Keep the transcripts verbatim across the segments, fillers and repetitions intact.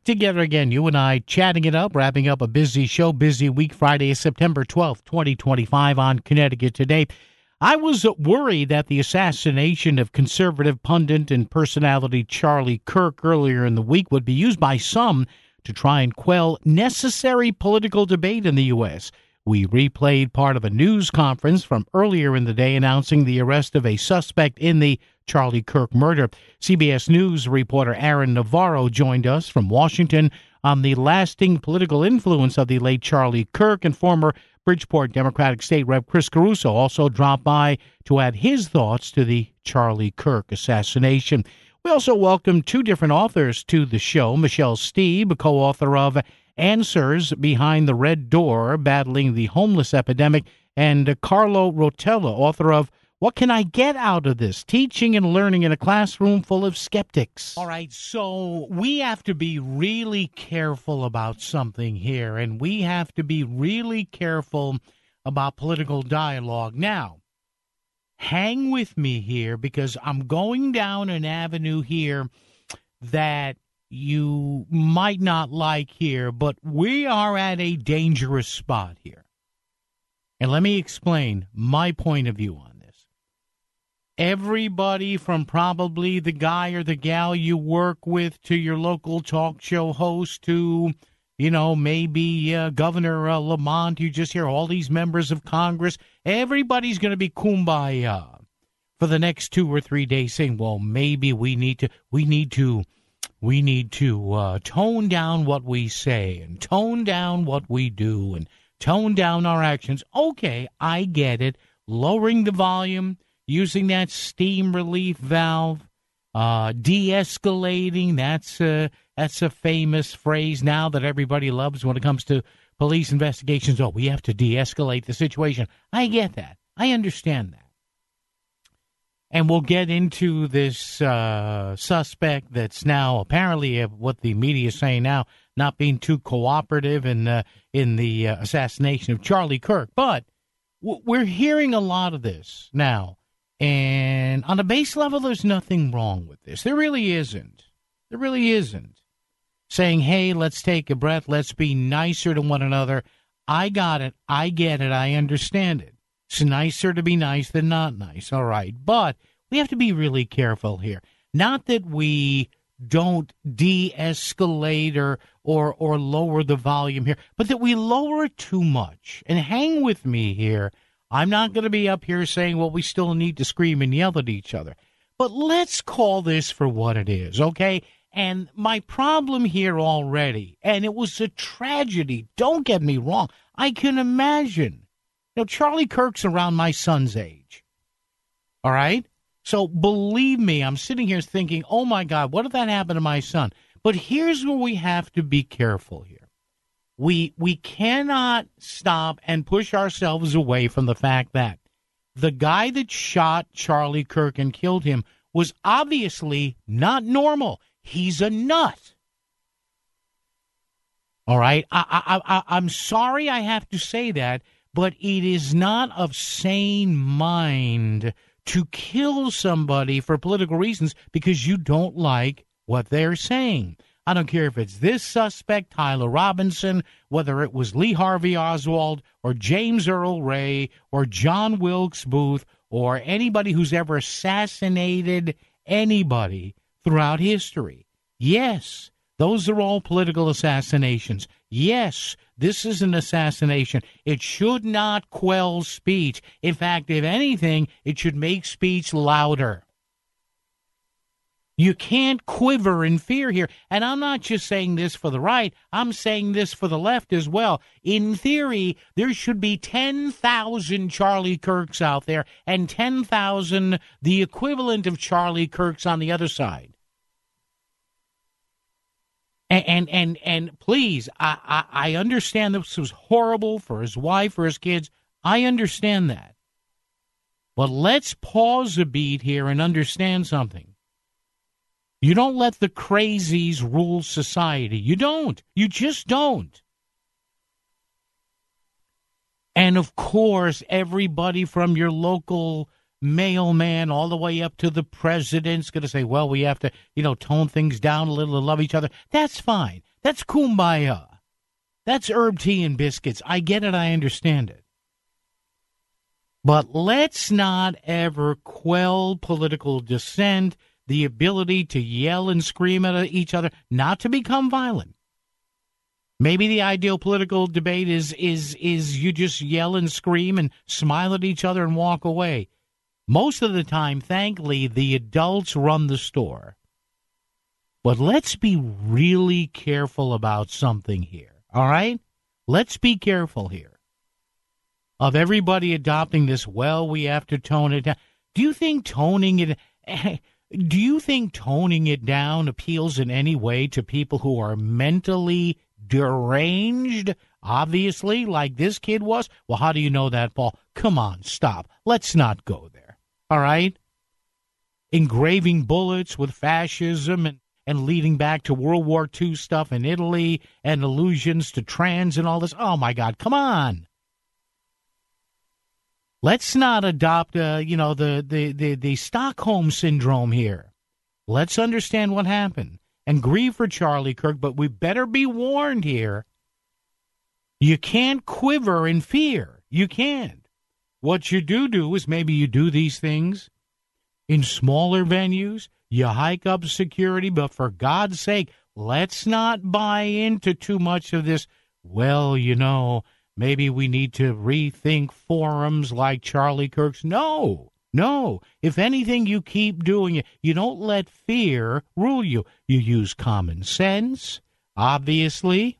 together again, you and I chatting it up, wrapping up a busy show, busy week. Friday, September twelfth, twenty twenty-five on Connecticut Today. I was worried that the assassination of conservative pundit and personality Charlie Kirk earlier in the week would be used by some to try and quell necessary political debate in the U S. We replayed part of a news conference from earlier in the day announcing the arrest of a suspect in the Charlie Kirk murder. C B S News reporter Aaron Navarro joined us from Washington on the lasting political influence of the late Charlie Kirk, and former Bridgeport Democratic State Representative Chris Caruso also dropped by to add his thoughts to the Charlie Kirk assassination. We also welcomed two different authors to the show. Michelle Stieb, co-author of Answers Behind the Red Door, Battling the Homeless Epidemic, and Carlo Rotella, author of What Can I Get Out of This? Teaching and Learning in a Classroom Full of Skeptics. All right, so we have to be really careful about something here, and we have to be really careful about political dialogue. Now, hang with me here, because I'm going down an avenue here that you might not like here, but we are at a dangerous spot here. And let me explain my point of view on this. Everybody from probably the guy or the gal you work with to your local talk show host to, you know, maybe uh, Governor uh, Lamont, you just hear all these members of Congress, everybody's going to be kumbaya for the next two or three days saying, well, maybe we need to, we need to, we need to uh, tone down what we say and tone down what we do and tone down our actions. Okay, I get it. Lowering the volume, using that steam relief valve, uh, de-escalating, that's a, that's a famous phrase now that everybody loves when it comes to police investigations. Oh, we have to de-escalate the situation. I get that. I understand that. And we'll get into this uh, suspect that's now apparently, uh, what the media is saying now, not being too cooperative in, uh, in the uh, assassination of Charlie Kirk. But w- we're hearing a lot of this now. And on a base level, there's nothing wrong with this. There really isn't. There really isn't. Saying, hey, let's take a breath. Let's be nicer to one another. I got it. I get it. I understand it. It's nicer to be nice than not nice. All right. But we have to be really careful here. Not that we don't de-escalate or, or, or lower the volume here, but that we lower it too much. And hang with me here. I'm not going to be up here saying, well, we still need to scream and yell at each other. But let's call this for what it is, okay? And my problem here already, and it was a tragedy, don't get me wrong, I can imagine. You know, Charlie Kirk's around my son's age, all right? So believe me, I'm sitting here thinking, oh, my God, what if that happened to my son? But here's where we have to be careful here. We we cannot stop and push ourselves away from the fact that the guy that shot Charlie Kirk and killed him was obviously not normal. He's a nut. All right? I, I, I, I'm sorry I have to say that, but it is not of sane mind to kill somebody for political reasons because you don't like what they're saying. I don't care if it's this suspect, Tyler Robinson, whether it was Lee Harvey Oswald or James Earl Ray or John Wilkes Booth or anybody who's ever assassinated anybody throughout history. Yes, those are all political assassinations. Yes, this is an assassination. It should not quell speech. In fact, if anything, it should make speech louder. You can't quiver in fear here. And I'm not just saying this for the right. I'm saying this for the left as well. In theory, there should be ten thousand Charlie Kirks out there and ten thousand the equivalent of Charlie Kirks on the other side. And and and, and please, I, I, I understand this was horrible for his wife, for his kids. I understand that. But let's pause a beat here and understand something. You don't let the crazies rule society. You don't. You just don't. And, of course, everybody from your local mailman all the way up to the president's going to say, well, we have to, you know, tone things down a little and love each other. That's fine. That's kumbaya. That's herb tea and biscuits. I get it. I understand it. But let's not ever quell political dissent, the ability to yell and scream at each other, not to become violent. Maybe the ideal political debate is is is you just yell and scream and smile at each other and walk away. Most of the time, thankfully, the adults run the store. But let's be really careful about something here, all right? Let's be careful here. Of everybody adopting this, well, we have to tone it down. Do you think toning it do you think toning it down appeals in any way to people who are mentally deranged? Obviously, like this kid was. Well, how do you know that, Paul? Come on, stop. Let's not go there. All right? Engraving bullets with fascism and, and leading back to World War Two stuff in Italy and allusions to trans and all this. Oh, my God, come on. Let's not adopt, uh, you know, the, the, the, the Stockholm syndrome here. Let's understand what happened and grieve for Charlie Kirk, but we better be warned here. You can't quiver in fear. You can't. What you do do is maybe you do these things in smaller venues. You hike up security, but for God's sake, let's not buy into too much of this, well, you know, maybe we need to rethink forums like Charlie Kirk's. No, no. If anything, you keep doing it. You don't let fear rule you. You use common sense, obviously.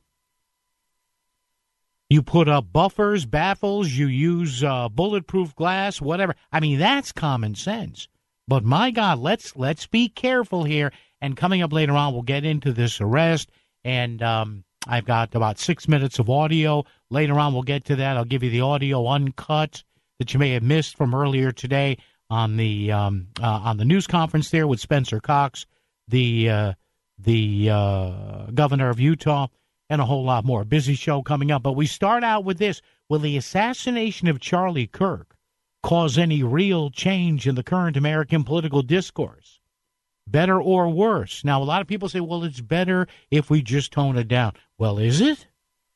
You put up buffers, baffles. You use uh, bulletproof glass, whatever. I mean, that's common sense. But my God, let's let's be careful here. And coming up later on, we'll get into this arrest. And um, I've got about six minutes of audio. Later on, we'll get to that. I'll give you the audio uncut that you may have missed from earlier today on the um, uh, on the news conference there with Spencer Cox, the uh, the uh, governor of Utah, and a whole lot more. Busy show coming up. But we start out with this. Will the assassination of Charlie Kirk cause any real change in the current American political discourse? Better or worse? Now, a lot of people say, well, it's better if we just tone it down. Well, is it?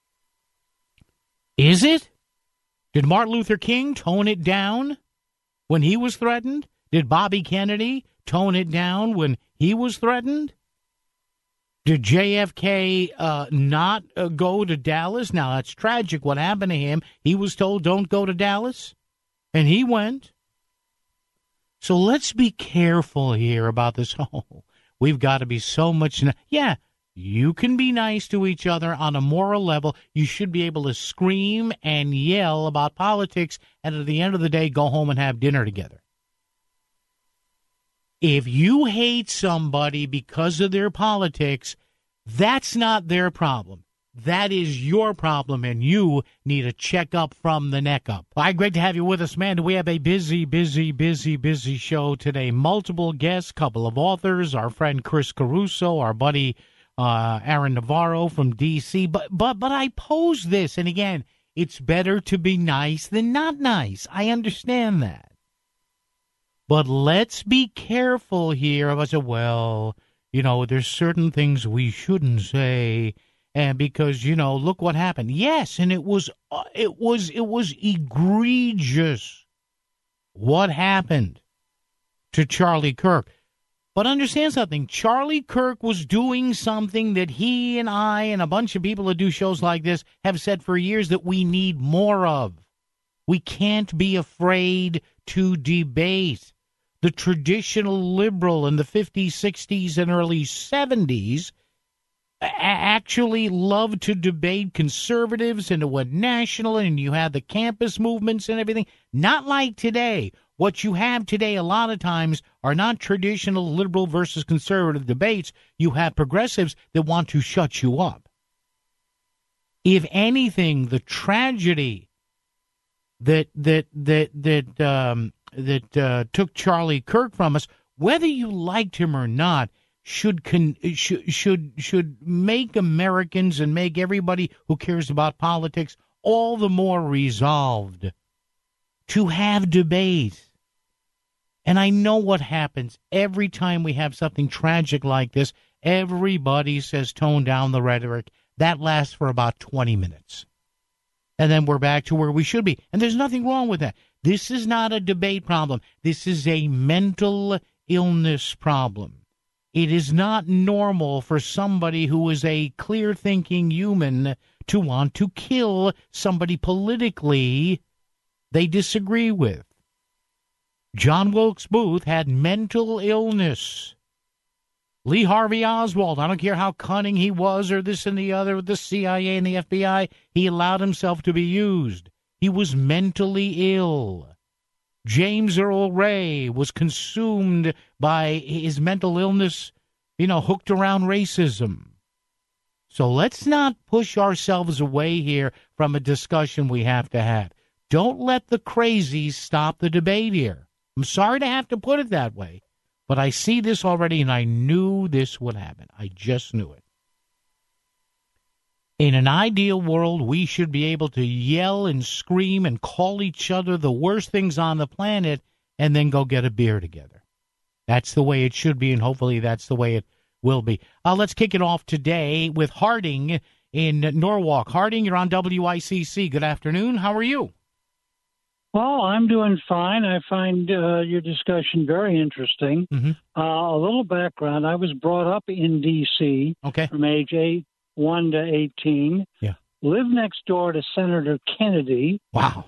Is it? Did Martin Luther King tone it down when he was threatened? Did Bobby Kennedy tone it down when he was threatened? Did J F K uh, not uh, go to Dallas? Now, that's tragic what happened to him. He was told, don't go to Dallas, and he went. So let's be careful here about this. Oh, we've got to be so much. N- yeah, you can be nice to each other on a moral level. You should be able to scream and yell about politics, and at the end of the day, go home and have dinner together. If you hate somebody because of their politics, that's not their problem. That is your problem, and you need a checkup from the neck up. All right, great to have you with us, man. We have a busy, busy, busy, busy show today. Multiple guests, couple of authors, our friend Chris Caruso, our buddy uh, Aaron Navarro from D C. But, but, but I pose this, and again, it's better to be nice than not nice. I understand that. But let's be careful here. I said, well, you know, there's certain things we shouldn't say. And because, you know, look what happened. Yes, and it was uh, it was it was egregious what happened to Charlie Kirk. But understand something. Charlie Kirk was doing something that he and I and a bunch of people that do shows like this have said for years that we need more of. We can't be afraid to debate. The traditional liberal in the fifties, sixties, and early seventies actually loved to debate conservatives, and it went national, and you had the campus movements and everything. Not like today. What you have today a lot of times are not traditional liberal versus conservative debates. You have progressives that want to shut you up. If anything, the tragedy that that that that um, that uh, took Charlie Kirk from us, whether you liked him or not, should con- should should should make Americans and make everybody who cares about politics all the more resolved to have debate. And I know what happens every time we have something tragic like this. Everybody says tone down the rhetoric. That lasts for about twenty minutes. And then we're back to where we should be. And there's nothing wrong with that. This is not a debate problem. This is a mental illness problem. It is not normal for somebody who is a clear-thinking human to want to kill somebody politically they disagree with. John Wilkes Booth had mental illness. Lee Harvey Oswald, I don't care how cunning he was or this and the other with the C I A and the F B I, he allowed himself to be used. He was mentally ill. James Earl Ray was consumed by his mental illness, you know, hooked around racism. So let's not push ourselves away here from a discussion we have to have. Don't let the crazies stop the debate here. I'm sorry to have to put it that way, but I see this already, and I knew this would happen. I just knew it. In an ideal world, we should be able to yell and scream and call each other the worst things on the planet and then go get a beer together. That's the way it should be, and hopefully that's the way it will be. Uh, let's kick it off today with Harding in Norwalk. Harding, you're on W I C C. Good afternoon. How are you? Well, I'm doing fine. I find uh, your discussion very interesting. Mm-hmm. Uh, a little background. I was brought up in D C Okay. from age eight, one to eighteen. Yeah. Lived next door to Senator Kennedy. Wow.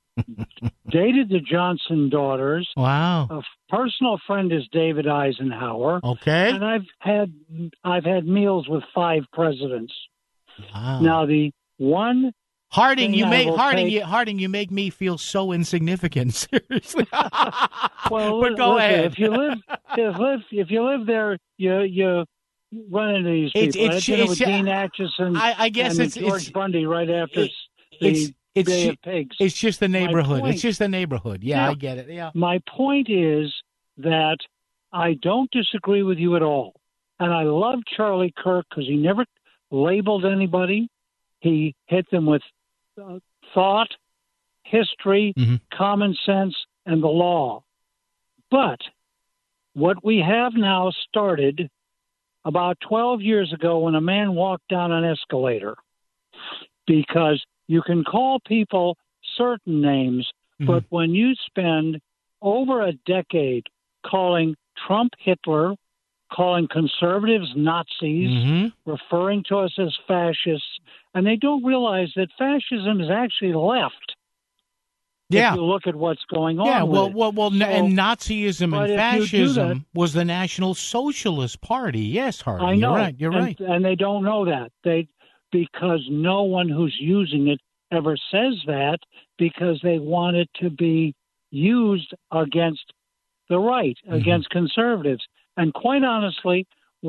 Dated the Johnson daughters. Wow. A personal friend is David Eisenhower. Okay. And I've had I've had meals with five presidents. Wow. Now the one Harding, you I make will Harding, take- you, Harding, you make me feel so insignificant. Seriously. Well, but go listen, ahead. If you live, if live, if you live there, you you run into these people. It's- it's- I did it with it's- Dean Acheson I, I guess and it's George it's Bundy right after it- the it's it's Day ju- of Pigs. it's just the neighborhood. point- It's just the neighborhood. Yeah, Yeah. I get it. Yeah. My point is that I don't disagree with you at all, and I love Charlie Kirk because he never labeled anybody. He hit them with uh, thought, history, Mhm. common sense, and the law. But what we have now started about twelve years ago when a man walked down an escalator, because you can call people certain names, Mhm. but when you spend over a decade calling Trump Hitler, calling conservatives Nazis, Mm-hmm. referring to us as fascists, and they don't realize that fascism is actually left. Yeah. If you look at what's going on. Yeah, with well, it. well, well, So- and Nazism but and if you do fascism that- was the National Socialist Party. Yes, Harding, I know. you're right. You're and, right. And they don't know that. They because no one who's using it ever says that because they want it to be used against the right, Mm-hmm. against conservatives. And quite honestly,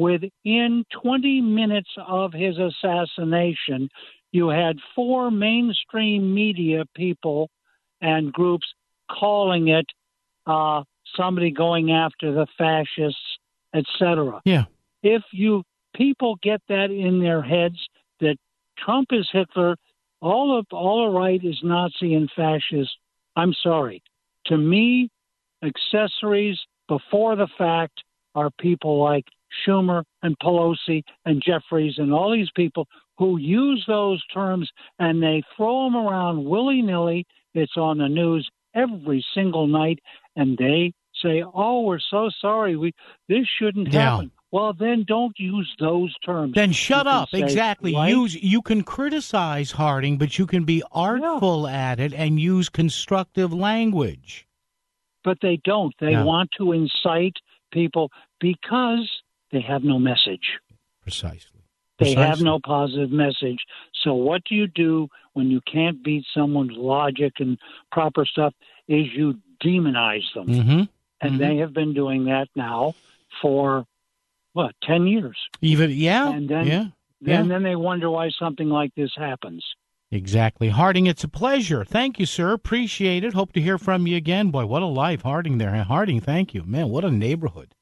within twenty minutes of his assassination, you had four mainstream media people and groups calling it uh, somebody going after the fascists, et cetera. Yeah. If you people get that in their heads that Trump is Hitler, all of all the right is Nazi and fascist, I'm sorry. To me, accessories before the fact are people like Schumer and Pelosi and Jeffries and all these people who use those terms and they throw them around willy-nilly. It's on the news every single night, and they say, "Oh, we're so sorry. We this shouldn't Yeah. happen." Well, then don't use those terms. Then shut You can up. say, Exactly. right? Use you can criticize Harding, but you can be artful at it and use constructive language. But they don't. They No. want to incite people because they have no message. Precisely. They have Precisely. no positive message. So what do you do when you can't beat someone's logic and proper stuff is you demonize them. Mm-hmm. And they have been doing that now for, what, ten years. Even yeah, And then- yeah, yeah. And then they wonder why something like this happens. Exactly. Harding, it's a pleasure. Thank you, sir. Appreciate it. Hope to hear from you again. Boy, what a life, Harding there. Harding, thank you. Man, what a neighborhood.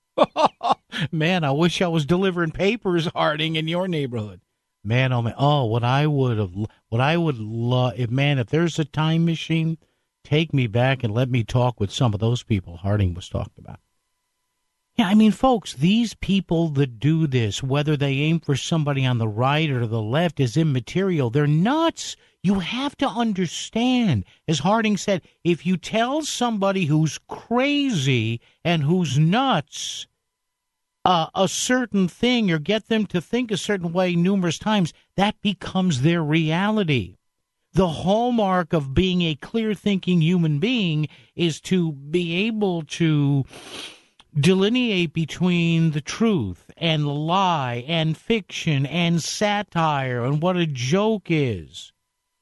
Man, I wish I was delivering papers, Harding, in your neighborhood. Man, oh man, oh, what I would have, what I would love, if man, if there's a time machine, take me back and let me talk with some of those people Harding was talking about. Yeah, I mean, folks, these people that do this, whether they aim for somebody on the right or the left, is immaterial. They're nuts. You have to understand, as Harding said, if you tell somebody who's crazy and who's nuts uh, a certain thing or get them to think a certain way numerous times, that becomes their reality. The hallmark of being a clear-thinking human being is to be able to delineate between the truth and the lie and fiction and satire and what a joke is.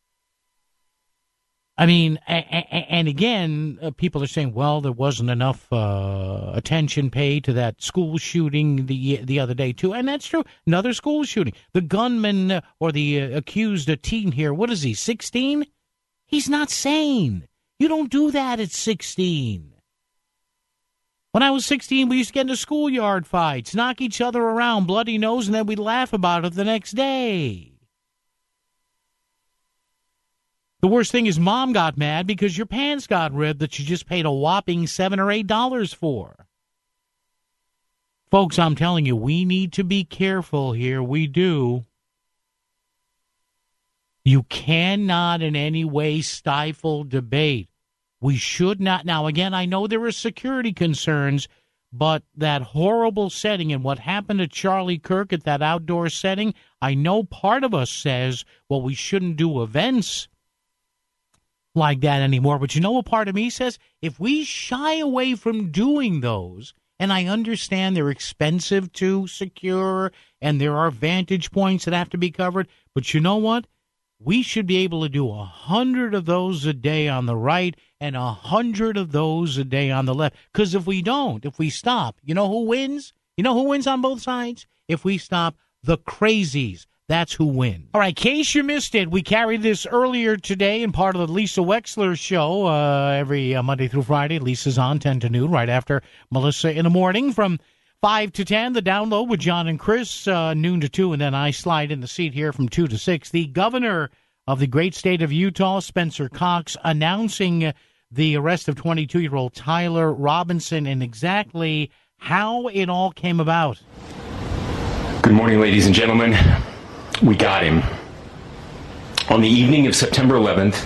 I mean, and again, people are saying, well, there wasn't enough uh, attention paid to that school shooting the the other day, too. And that's true. Another school shooting. The gunman uh, or the uh, accused a teen here, what is he, sixteen? He's not sane. You don't do that at sixteen. When I was sixteen, we used to get into schoolyard fights, knock each other around, bloody nose, and then we'd laugh about it the next day. The worst thing is Mom got mad because your pants got ripped that you just paid a whopping seven or eight dollars for. Folks, I'm telling you, we need to be careful here. We do. You cannot in any way stifle debate. We should not. Now, again, I know there are security concerns, but that horrible setting and what happened to Charlie Kirk at that outdoor setting, I know part of us says, well, we shouldn't do events like that anymore. But you know what part of me says? If we shy away from doing those, and I understand they're expensive to secure and there are vantage points that have to be covered, but you know what? We should be able to do a hundred of those a day on the right and a hundred of those a day on the left. Because if we don't, if we stop, you know who wins? You know who wins on both sides? If we stop, the crazies. That's who wins. All right, in case you missed it, we carried this earlier today in part of the Lisa Wexler show uh, every uh, Monday through Friday. Lisa's on ten to noon, right after Melissa in the morning from five to ten. The download with John and Chris, uh, noon to two, and then I slide in the seat here from two to six. The governor of the great state of Utah, Spencer Cox, announcing the arrest of twenty-two-year-old Tyler Robinson and exactly how it all came about. Good morning, ladies and gentlemen. We got him. On the evening of September eleventh,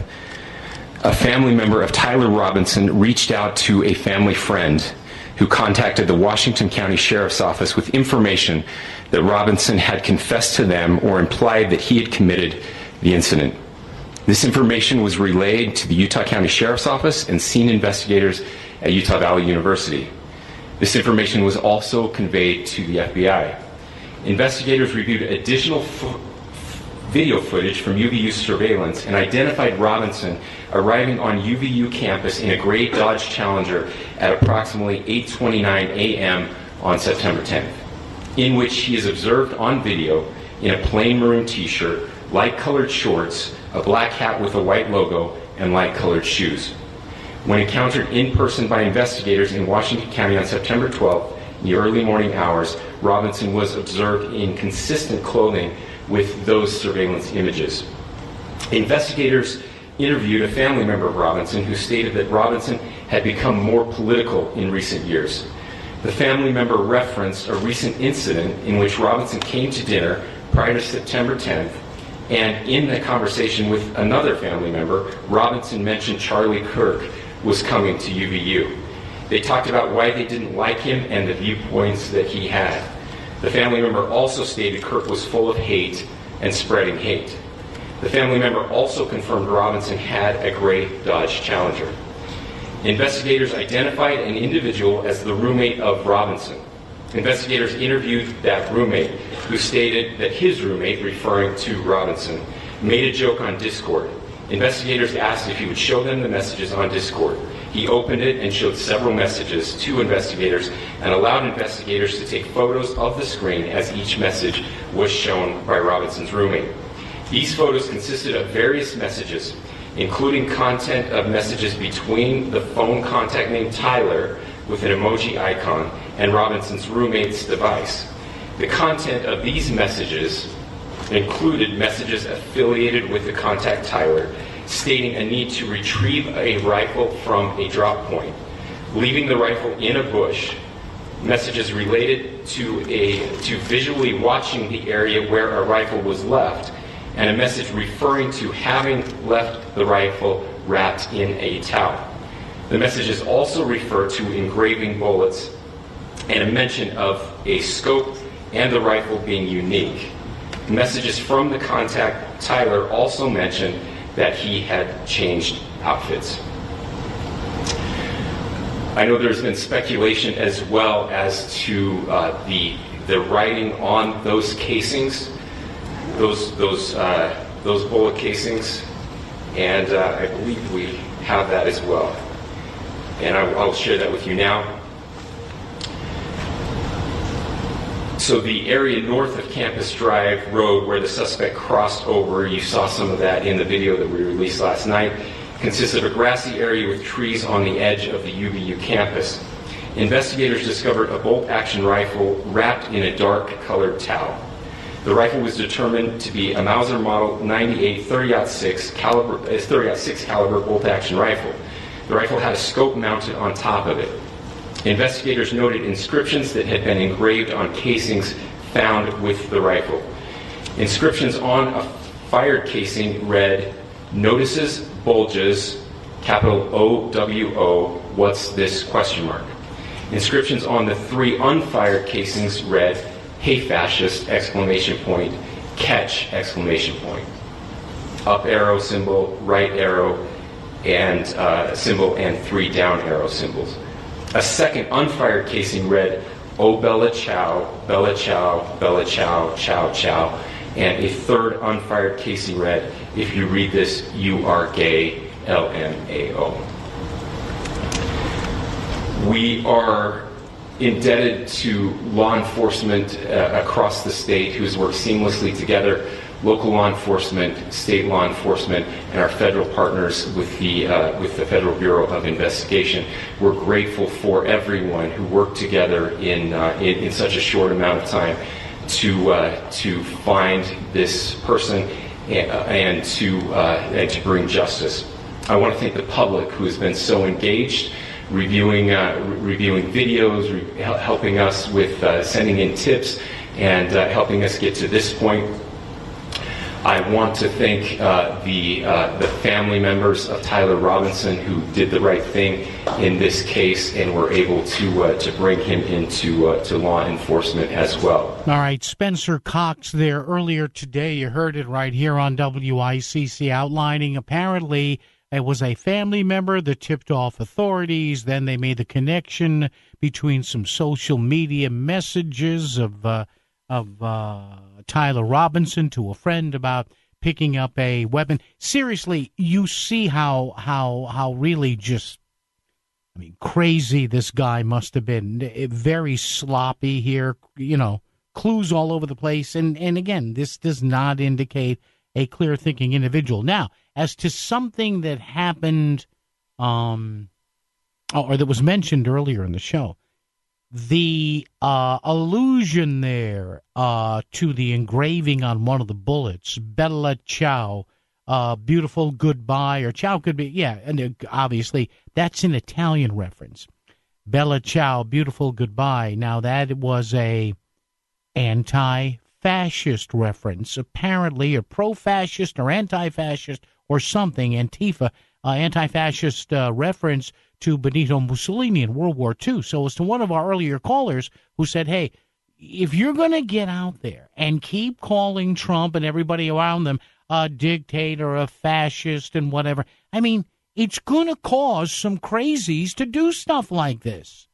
a family member of Tyler Robinson reached out to a family friend who contacted the Washington County Sheriff's Office with information that Robinson had confessed to them or implied that he had committed the incident. This information was relayed to the Utah County Sheriff's Office and scene investigators at Utah Valley University. This information was also conveyed to the F B I. Investigators reviewed additional fo- video footage from U V U surveillance and identified Robinson arriving on U V U campus in a gray Dodge Challenger at approximately eight twenty-nine a.m. on September tenth, in which he is observed on video in a plain maroon t-shirt, light-colored shorts, a black hat with a white logo, and light-colored shoes. When encountered in person by investigators in Washington County on September twelfth, in the early morning hours, Robinson was observed in consistent clothing with those surveillance images. Investigators interviewed a family member of Robinson who stated that Robinson had become more political in recent years. The family member referenced a recent incident in which Robinson came to dinner prior to September tenth, and in the conversation with another family member, Robinson mentioned Charlie Kirk was coming to U V U. They talked about why they didn't like him and the viewpoints that he had. The family member also stated Kirk was full of hate and spreading hate. The family member also confirmed Robinson had a gray Dodge Challenger. Investigators identified an individual as the roommate of Robinson. Investigators interviewed that roommate, who stated that his roommate, referring to Robinson, made a joke on Discord. Investigators asked if he would show them the messages on Discord. He opened it and showed several messages to investigators and allowed investigators to take photos of the screen as each message was shown by Robinson's roommate. These photos consisted of various messages, including content of messages between the phone contact named Tyler with an emoji icon and Robinson's roommate's device. The content of these messages included messages affiliated with the contact Tyler stating a need to retrieve a rifle from a drop point, leaving the rifle in a bush, messages related to a to visually watching the area where a rifle was left, and a message referring to having left the rifle wrapped in a towel. The messages also refer to engraving bullets and a mention of a scope and the rifle being unique. Messages from the contact, Tyler, also mentioned that he had changed outfits. I know there's been speculation as well as to uh, the the writing on those casings, those those uh, those bullet casings, and uh, I believe we have that as well. And I, I'll share that with you now. So the area north of Campus Drive Road where the suspect crossed over, you saw some of that in the video that we released last night, consists of a grassy area with trees on the edge of the U V U campus. Investigators discovered a bolt-action rifle wrapped in a dark-colored towel. The rifle was determined to be a Mauser Model ninety-eight thirty aught six caliber, thirty aught six caliber bolt-action rifle. The rifle had a scope mounted on top of it. Investigators noted inscriptions that had been engraved on casings found with the rifle. Inscriptions on a fired casing read, "Notices, bulges, capital O W O, what's this, question mark." Inscriptions on the three unfired casings read, "Hey fascist, exclamation point, catch, exclamation point." Up arrow symbol, right arrow, and uh, symbol, and three down arrow symbols. A second unfired casing read, "Oh Bella Ciao, Bella Ciao, Bella Ciao, Ciao Ciao," and a third unfired casing read, "If you read this, you are gay, L M A O." We are indebted to law enforcement uh, across the state who's worked seamlessly together, local law enforcement, state law enforcement, and our federal partners with the uh, with the Federal Bureau of Investigation. We're grateful for everyone who worked together in uh, in, in such a short amount of time to uh, to find this person and, uh, and to uh, and to bring justice. I want to thank the public who has been so engaged, reviewing uh, re- reviewing videos, re- helping us with uh, sending in tips, and uh, helping us get to this point. I want to thank uh, the uh, the family members of Tyler Robinson who did the right thing in this case and were able to uh, to bring him into uh, to law enforcement as well. All right, Spencer Cox there earlier today. You heard it right here on W I C C outlining apparently it was a family member that tipped off authorities. Then they made the connection between some social media messages of uh, of. Uh, Tyler Robinson to a friend about picking up a weapon. Seriously, you see how how how really just, I mean, crazy this guy must have been. Very sloppy here, you know, clues all over the place. And, and again, this does not indicate a clear-thinking individual. Now, as to something that happened, um, or that was mentioned earlier in the show, the uh, allusion there uh, to the engraving on one of the bullets, Bella Ciao, uh, beautiful goodbye, or ciao could be, yeah, and obviously that's an Italian reference. Bella Ciao, beautiful goodbye. Now that was a anti-fascist reference, apparently, or pro-fascist or anti-fascist or something, Antifa, uh, anti-fascist uh, reference to Benito Mussolini in World War Two. So as to one of our earlier callers who said, hey, if you're going to get out there and keep calling Trump and everybody around them a dictator, a fascist, and whatever, I mean, it's going to cause some crazies to do stuff like this.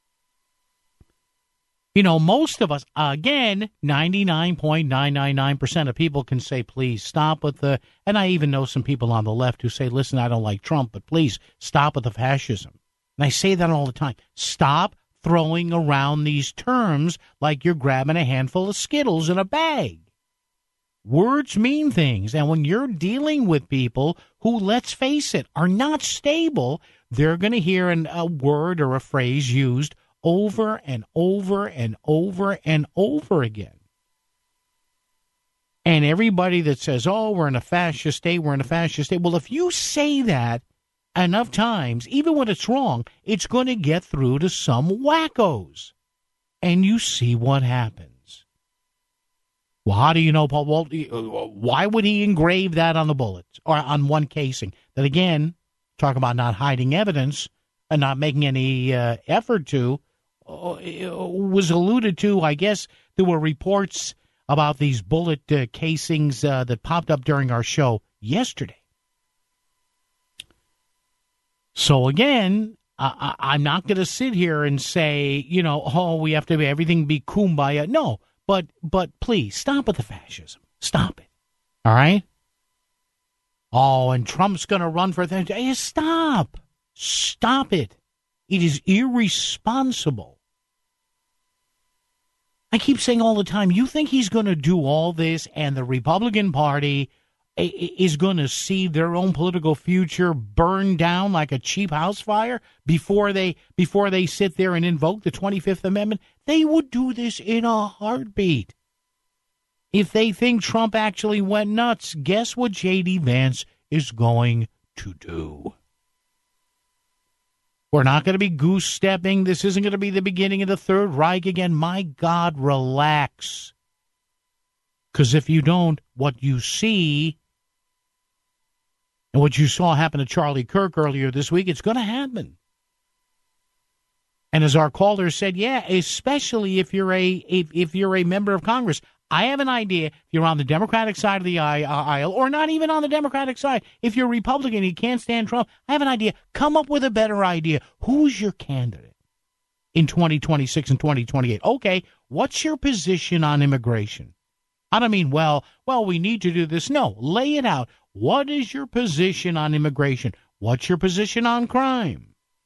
You know, most of us, again, ninety-nine point nine nine nine percent of people can say, please stop with the, and I even know some people on the left who say, listen, I don't like Trump, but please stop with the fascism. And I say that all the time. Stop throwing around these terms like you're grabbing a handful of Skittles in a bag. Words mean things, and when you're dealing with people who, let's face it, are not stable, they're going to hear an, a word or a phrase used over and over and over and over again. And everybody that says, oh, we're in a fascist state, we're in a fascist state. Well, if you say that enough times, even when it's wrong, it's going to get through to some wackos. And you see what happens. Well, how do you know, Paul? Well, why would he engrave that on the bullets or on one casing? That, again, talk about not hiding evidence and not making any uh, effort to, uh, was alluded to. I guess there were reports about these bullet uh, casings uh, that popped up during our show yesterday. So, again, I- I- I'm not going to sit here and say, you know, oh, we have to be, everything be kumbaya. No, but but please, stop with the fascism. Stop it. All right? Oh, and Trump's going to run for things. Hey, stop. Stop it. It is irresponsible. I keep saying all the time, you think he's going to do all this and the Republican Party is going to see their own political future burn down like a cheap house fire before they before they sit there and invoke the twenty-fifth Amendment? They would do this in a heartbeat. If they think Trump actually went nuts, guess what J D. Vance is going to do? We're not going to be goose-stepping. This isn't going to be the beginning of the Third Reich again. My God, relax. Because if you don't, what you see and what you saw happen to Charlie Kirk earlier this week, it's going to happen. And as our caller said, yeah, especially if you're a if, if you're a member of Congress. I have an idea if you're on the Democratic side of the aisle, or not even on the Democratic side. If you're Republican and you can't stand Trump, I have an idea. Come up with a better idea. Who's your candidate in twenty twenty-six and twenty twenty-eight? Okay, what's your position on immigration? I don't mean, well, well, we need to do this. No, lay it out. What is your position on immigration? What's your position on crime?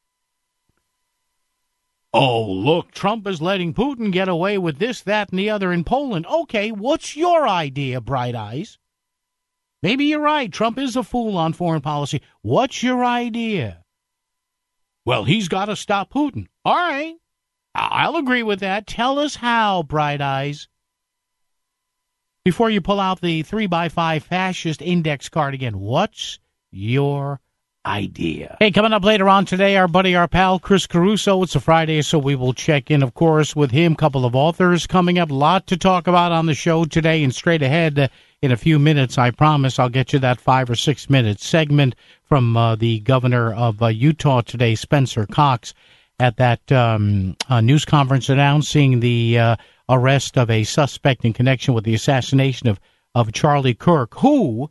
Oh, look, Trump is letting Putin get away with this, that, and the other in Poland. Okay, what's your idea, Bright Eyes? Maybe you're right. Trump is a fool on foreign policy. What's your idea? Well, he's got to stop Putin. All right, I'll agree with that. Tell us how, Bright Eyes. Before you pull out the three by five fascist index card again, what's your idea? Hey, coming up later on today, our buddy, our pal, Chris Caruso. It's a Friday, so we will check in, of course, with him. Couple of authors coming up. A lot to talk about on the show today. And straight ahead, uh, in a few minutes, I promise I'll get you that five or six minute segment from uh, the governor of uh, Utah today, Spencer Cox, at that um, uh, news conference announcing the uh, arrest of a suspect in connection with the assassination of, of Charlie Kirk, who,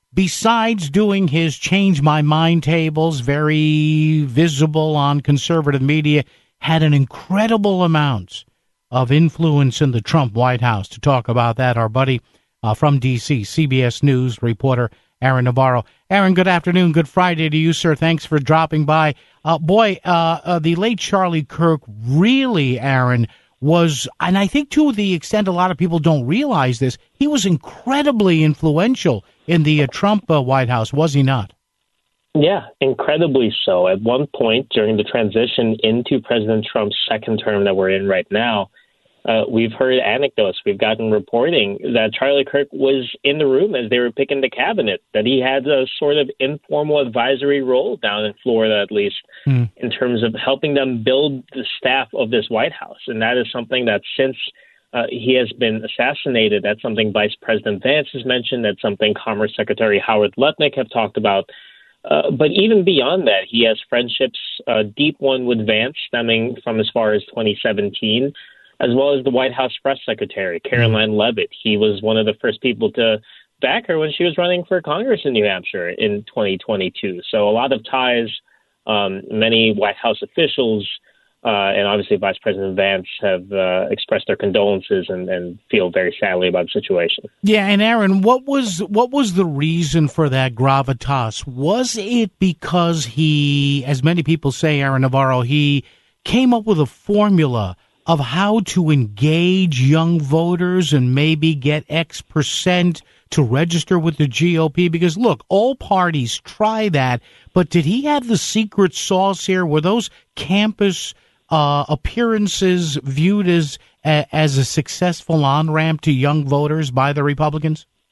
besides doing his change my mind tables, very visible on conservative media, had an incredible amount of influence in the Trump White House. To talk about that, our buddy uh, from D C, C B S News reporter Aaron Navarro. Aaron, good afternoon. Good Friday to you, sir. Thanks for dropping by. Uh, boy, uh, uh, the late Charlie Kirk really, Aaron, was, and I think to the extent a lot of people don't realize this, he was incredibly influential in the uh, Trump uh, White House, was he not? Yeah, incredibly so. At one point during the transition into President Trump's second term that we're in right now, uh, we've heard anecdotes, we've gotten reporting that Charlie Kirk was in the room as they were picking the cabinet, that he had a sort of informal advisory role down in Florida, at least, mm. in terms of helping them build the staff of this White House. And that is something that since uh, he has been assassinated, that's something Vice President Vance has mentioned, that's something Commerce Secretary Howard Lutnick have talked about. Uh, but even beyond that, he has friendships, a deep one with Vance stemming from as far as twenty seventeen, as well as the White House press secretary, Caroline Leavitt. He was one of the first people to back her when she was running for Congress in New Hampshire in twenty twenty-two. So a lot of ties, um, many White House officials, uh, and obviously Vice President Vance have uh, expressed their condolences and, and feel very sadly about the situation. Yeah, and Aaron, what was what was the reason for that gravitas? Was it because he, as many people say, Aaron Navarro, he came up with a formula of how to engage young voters and maybe get X percent to register with the G O P? Because, look, all parties try that, but did he have the secret sauce here? Were those campus uh, appearances viewed as, as a successful on-ramp to young voters by the Republicans?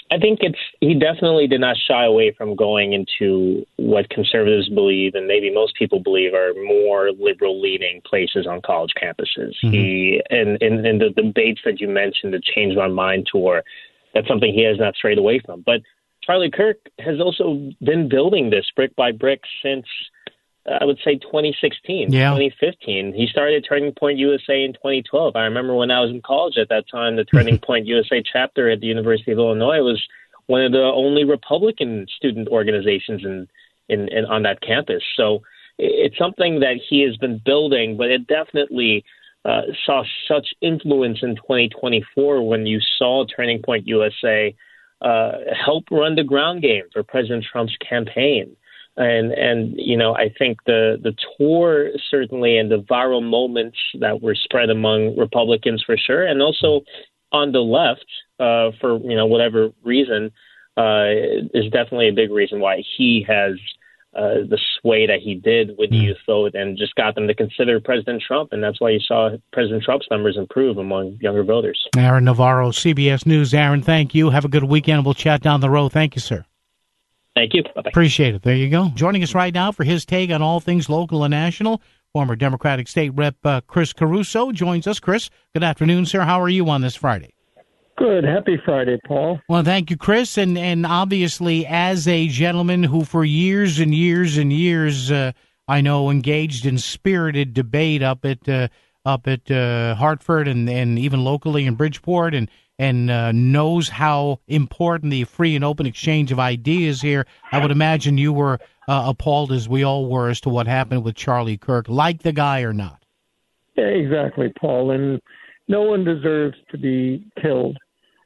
I think it's he definitely did not shy away from going into what conservatives believe, and maybe most people believe, are more liberal-leaning places on college campuses. Mm-hmm. He and in, in the debates that you mentioned, the Change My Mind tour, that's something he has not strayed away from. But Charlie Kirk has also been building this brick by brick since, uh, I would say, twenty sixteen, yeah. twenty fifteen. He started Turning Point U S A in twenty twelve. I remember when I was in college at that time, the Turning Point U S A chapter at the University of Illinois was one of the only Republican student organizations in, in, in on that campus. So it's something that he has been building, but it definitely uh, saw such influence in twenty twenty-four when you saw Turning Point U S A uh, help run the ground game for President Trump's campaign. And, and you know, I think the, the tour certainly and the viral moments that were spread among Republicans for sure, and also on the left uh, for, you know, whatever reason, uh, is definitely a big reason why he has uh, the sway that he did with the youth vote and just got them to consider President Trump. And that's why you saw President Trump's numbers improve among younger voters. Aaron Navarro, C B S News. Aaron, thank you. Have a good weekend. We'll chat down the road. Thank you, sir. Thank you. Bye-bye. Appreciate it. There you go. Joining us right now for his take on all things local and national, former Democratic State Rep uh, Chris Caruso joins us. Chris, good afternoon, sir. How are you on this Friday? Good. Happy Friday, Paul. Well, thank you, Chris. And, and obviously, as a gentleman who for years and years and years, uh, I know, engaged in spirited debate up at uh, up at uh, Hartford and, and even locally in Bridgeport, and and uh, knows how important the free and open exchange of ideas here, I would imagine you were uh, appalled, as we all were, as to what happened with Charlie Kirk, like the guy or not. Yeah, exactly, Paul. And no one deserves to be killed,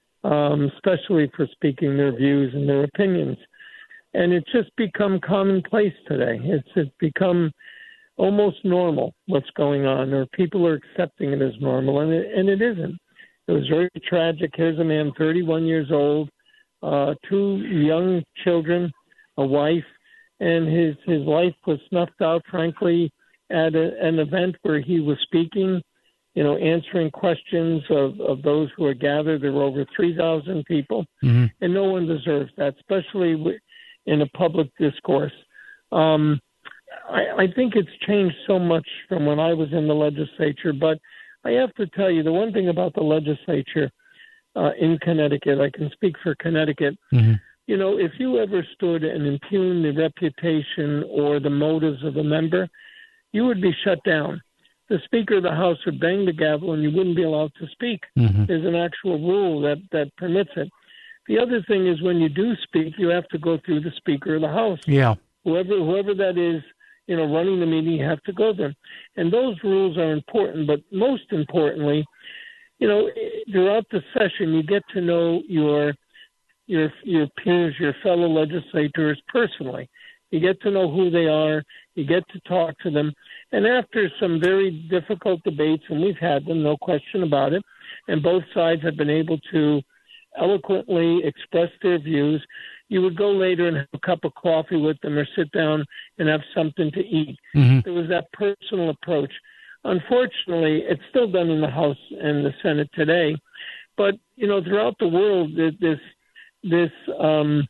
um, especially for speaking their views and their opinions. And it's just become commonplace today. It's, it's become almost normal what's going on, or people are accepting it as normal, and it, and it isn't. It was very tragic. Here's a man, thirty-one years old, uh, two young children, a wife, and his, his life was snuffed out, frankly, at a, an event where he was speaking, you know, answering questions of, of those who were gathered. There were over three thousand people, mm-hmm. and no one deserves that, especially in a public discourse. Um, I, I think it's changed so much from when I was in the legislature, but I have to tell you, the one thing about the legislature uh, in Connecticut, I can speak for Connecticut, mm-hmm. you know, if you ever stood and impugned the reputation or the motives of a member, you would be shut down. The Speaker of the House would bang the gavel and you wouldn't be allowed to speak. Mm-hmm. There's an actual rule that, that permits it. The other thing is when you do speak, you have to go through the Speaker of the House. Yeah. Whoever whoever that is, you know, running the meeting, you have to go there. And those rules are important, but most importantly, you know, throughout the session, you get to know your your your peers, your fellow legislators personally. You get to know who they are. You get to talk to them. And after some very difficult debates, and we've had them, no question about it, and both sides have been able to eloquently express their views, you would go later and have a cup of coffee with them or sit down and have something to eat. Mm-hmm. There was that personal approach. Unfortunately, it's still done in the House and the Senate today. But, you know, throughout the world, this this um,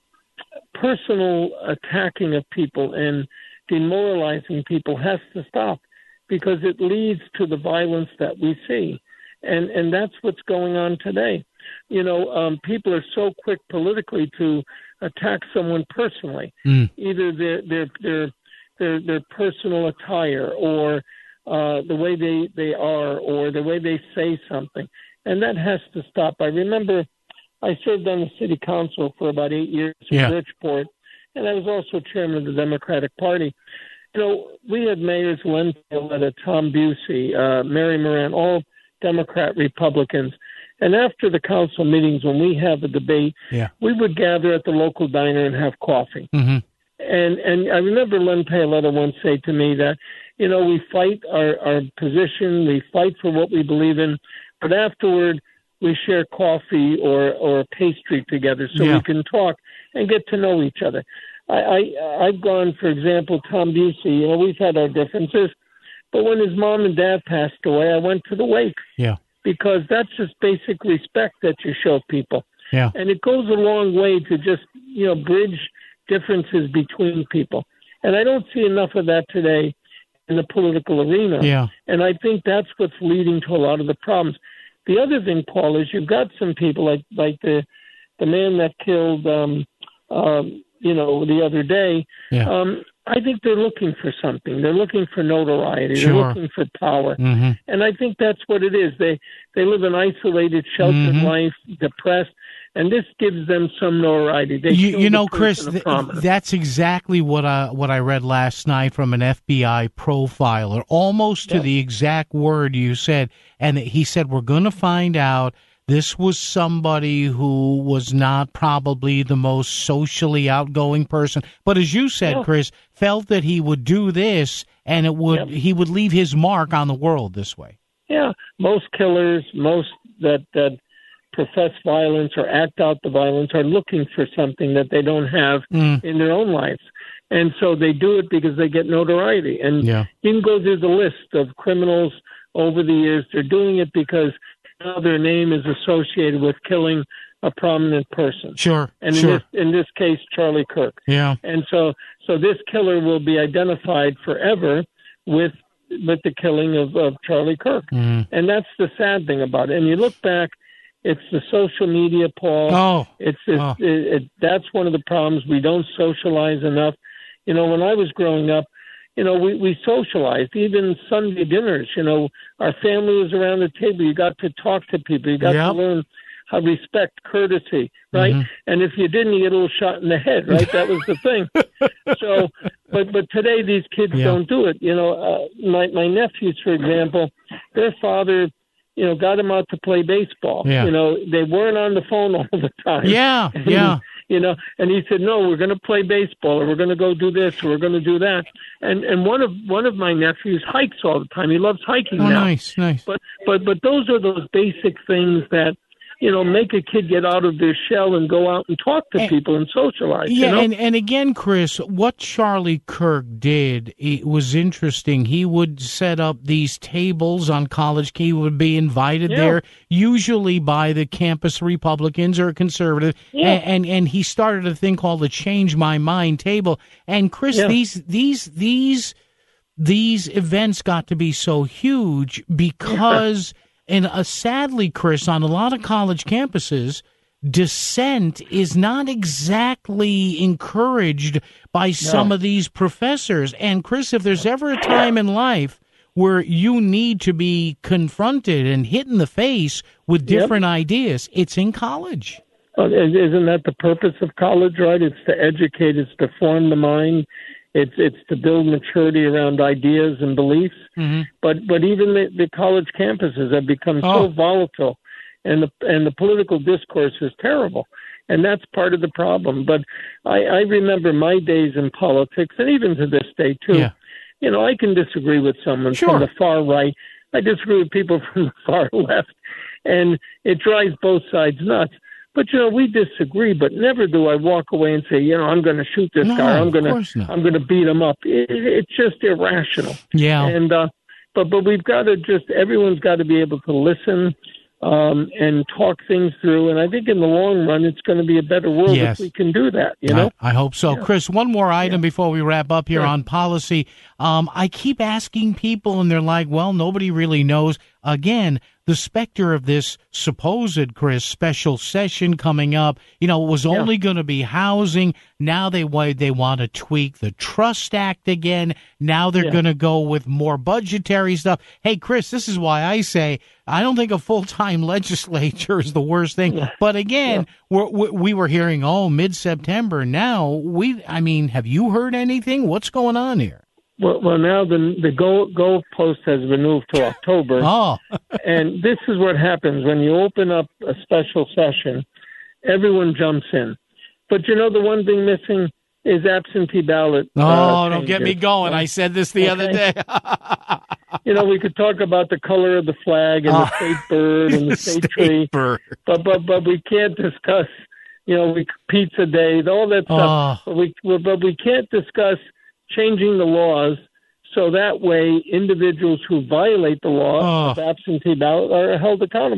personal attacking of people and demoralizing people has to stop, because it leads to the violence that we see. And and that's what's going on today. You know, um, people are so quick politically to attack someone personally, mm. either their their their their, their personal attire or uh, the way they, they are or the way they say something. And that has to stop. I remember I served on the city council for about eight years yeah. in Bridgeport, and I was also chairman of the Democratic Party. You know, we had mayors Len Paoletta, Tom Busey, uh, Mary Moran, all Democrat Republicans. And after the council meetings, when we have a debate, yeah. we would gather at the local diner and have coffee. Mm-hmm. And and I remember Len Paoletta once say to me that, you know, we fight our, our position, we fight for what we believe in, but afterward we share coffee or, or a pastry together so yeah. we can talk and get to know each other. I, I, I've gone, for example, Tom Busey, you know, we've had our differences, but when his mom and dad passed away, I went to the wake. Yeah. Because that's just basic respect that you show people. Yeah. And it goes a long way to just, you know, bridge differences between people. And I don't see enough of that today in the political arena. Yeah. And I think that's what's leading to a lot of the problems. The other thing, Paul, is you've got some people like, like the the man that killed, um, um, you know, the other day. Yeah. Um, I think they're looking for something. They're looking for notoriety. Sure. They're looking for power. Mm-hmm. And I think that's what it is. They they live an isolated, sheltered Mm-hmm. life, depressed, and this gives them some notoriety. They You, show you the know, person Chris, of th- prominence. that's exactly what I, what I read last night from an F B I profiler, almost to Yeah. the exact word you said. And he said, we're going to find out this was somebody who was not probably the most socially outgoing person. But as you said, Yeah. Chris, felt that he would do this and it would Yep. he would leave his mark on the world this way. Yeah, most killers, most that that profess violence or act out the violence are looking for something that they don't have Mm. in their own lives. And so they do it because they get notoriety. And Yeah. you can go through the list of criminals over the years. They're doing it because now their name is associated with killing a prominent person. Sure, And in sure. this in this case, Charlie Kirk. Yeah. And so so this killer will be identified forever with with the killing of, of Charlie Kirk. Mm. And that's the sad thing about it. And you look back, it's the social media, Paul. Oh. It's, it's Oh. it, it, that's one of the problems. We don't socialize enough. You know, when I was growing up, you know, we, we socialized, even Sunday dinners. You know, our family was around the table. You got to talk to people. You got Yep. to learn how respect, courtesy, right? Mhm. And if you didn't, you get a little shot in the head, right? That was the thing. So, but but today these kids Yeah. don't do it. You know, uh, my my nephews, for example, their father, you know, got them out to play baseball. Yeah. You know, they weren't on the phone all the time. Yeah, And, yeah. You know, and he said, "No, we're going to play baseball, or we're going to go do this, or we're going to do that." And and one of one of my nephews hikes all the time. He loves hiking Oh, now. nice, nice. But but but those are those basic things that, you know, make a kid get out of their shell and go out and talk to And- people and socialize. Yeah, you know? and, and again, Chris, what Charlie Kirk did, it was interesting. He would set up these tables on college. He would be invited Yeah. there, usually by the campus Republicans or conservative. Yeah. And, and and he started a thing called the Change My Mind table. And Chris, Yeah. these these these these events got to be so huge because, and uh, sadly, Chris, on a lot of college campuses, dissent is not exactly encouraged by some of these professors. And Chris, if there's ever a time in life where you need to be confronted and hit in the face with different ideas, it's in college. Uh, Isn't that the purpose of college, right? It's to educate, it's to form the mind, it's it's to build maturity around ideas and beliefs. Mm-hmm. But but even the, the college campuses have become Oh. so volatile, and the and the political discourse is terrible, and that's part of the problem. But I, I remember my days in politics, and even to this day too. Yeah. You know, I can disagree with someone Sure. from the far right. I disagree with people from the far left, and it drives both sides nuts. But you know, we disagree. But never do I walk away and say, you know, I'm going to shoot this No, guy. I'm of going course to, not. I'm going to beat him up. It, it's just irrational. Yeah. And uh, but but we've got to just everyone's got to be able to listen um, and talk things through. And I think in the long run, it's going to be a better world Yes. if we can do that. You know. I, I hope so. Yeah. Chris, one more item before we wrap up here Sure. on policy. Um, I keep asking people, and they're like, well, nobody really knows. Again, the specter of this supposed, Chris, special session coming up, you know, it was Yeah. only going to be housing. Now they, wa- they want to tweak the Trust Act again. Now they're Yeah. going to go with more budgetary stuff. Hey, Chris, this is why I say I don't think a full-time legislature is the worst thing. Yeah. But again, we're, we we were hearing, oh, mid-September. Now, we, I mean, have you heard anything? What's going on here? Well, well, now the the goal goal post has been moved to October, Oh, and this is what happens when you open up a special session. Everyone jumps in, but you know the one thing missing is absentee ballot. oh, uh, don't get me changes. going. I said this the other day. You know, we could talk about the color of the flag and Oh. the state bird and the state, tree, bird. but but but we can't discuss, you know, we pizza day, all that stuff. Oh. But we but we can't discuss changing the laws so that way individuals who violate the law Oh. of absentee ballot are held accountable.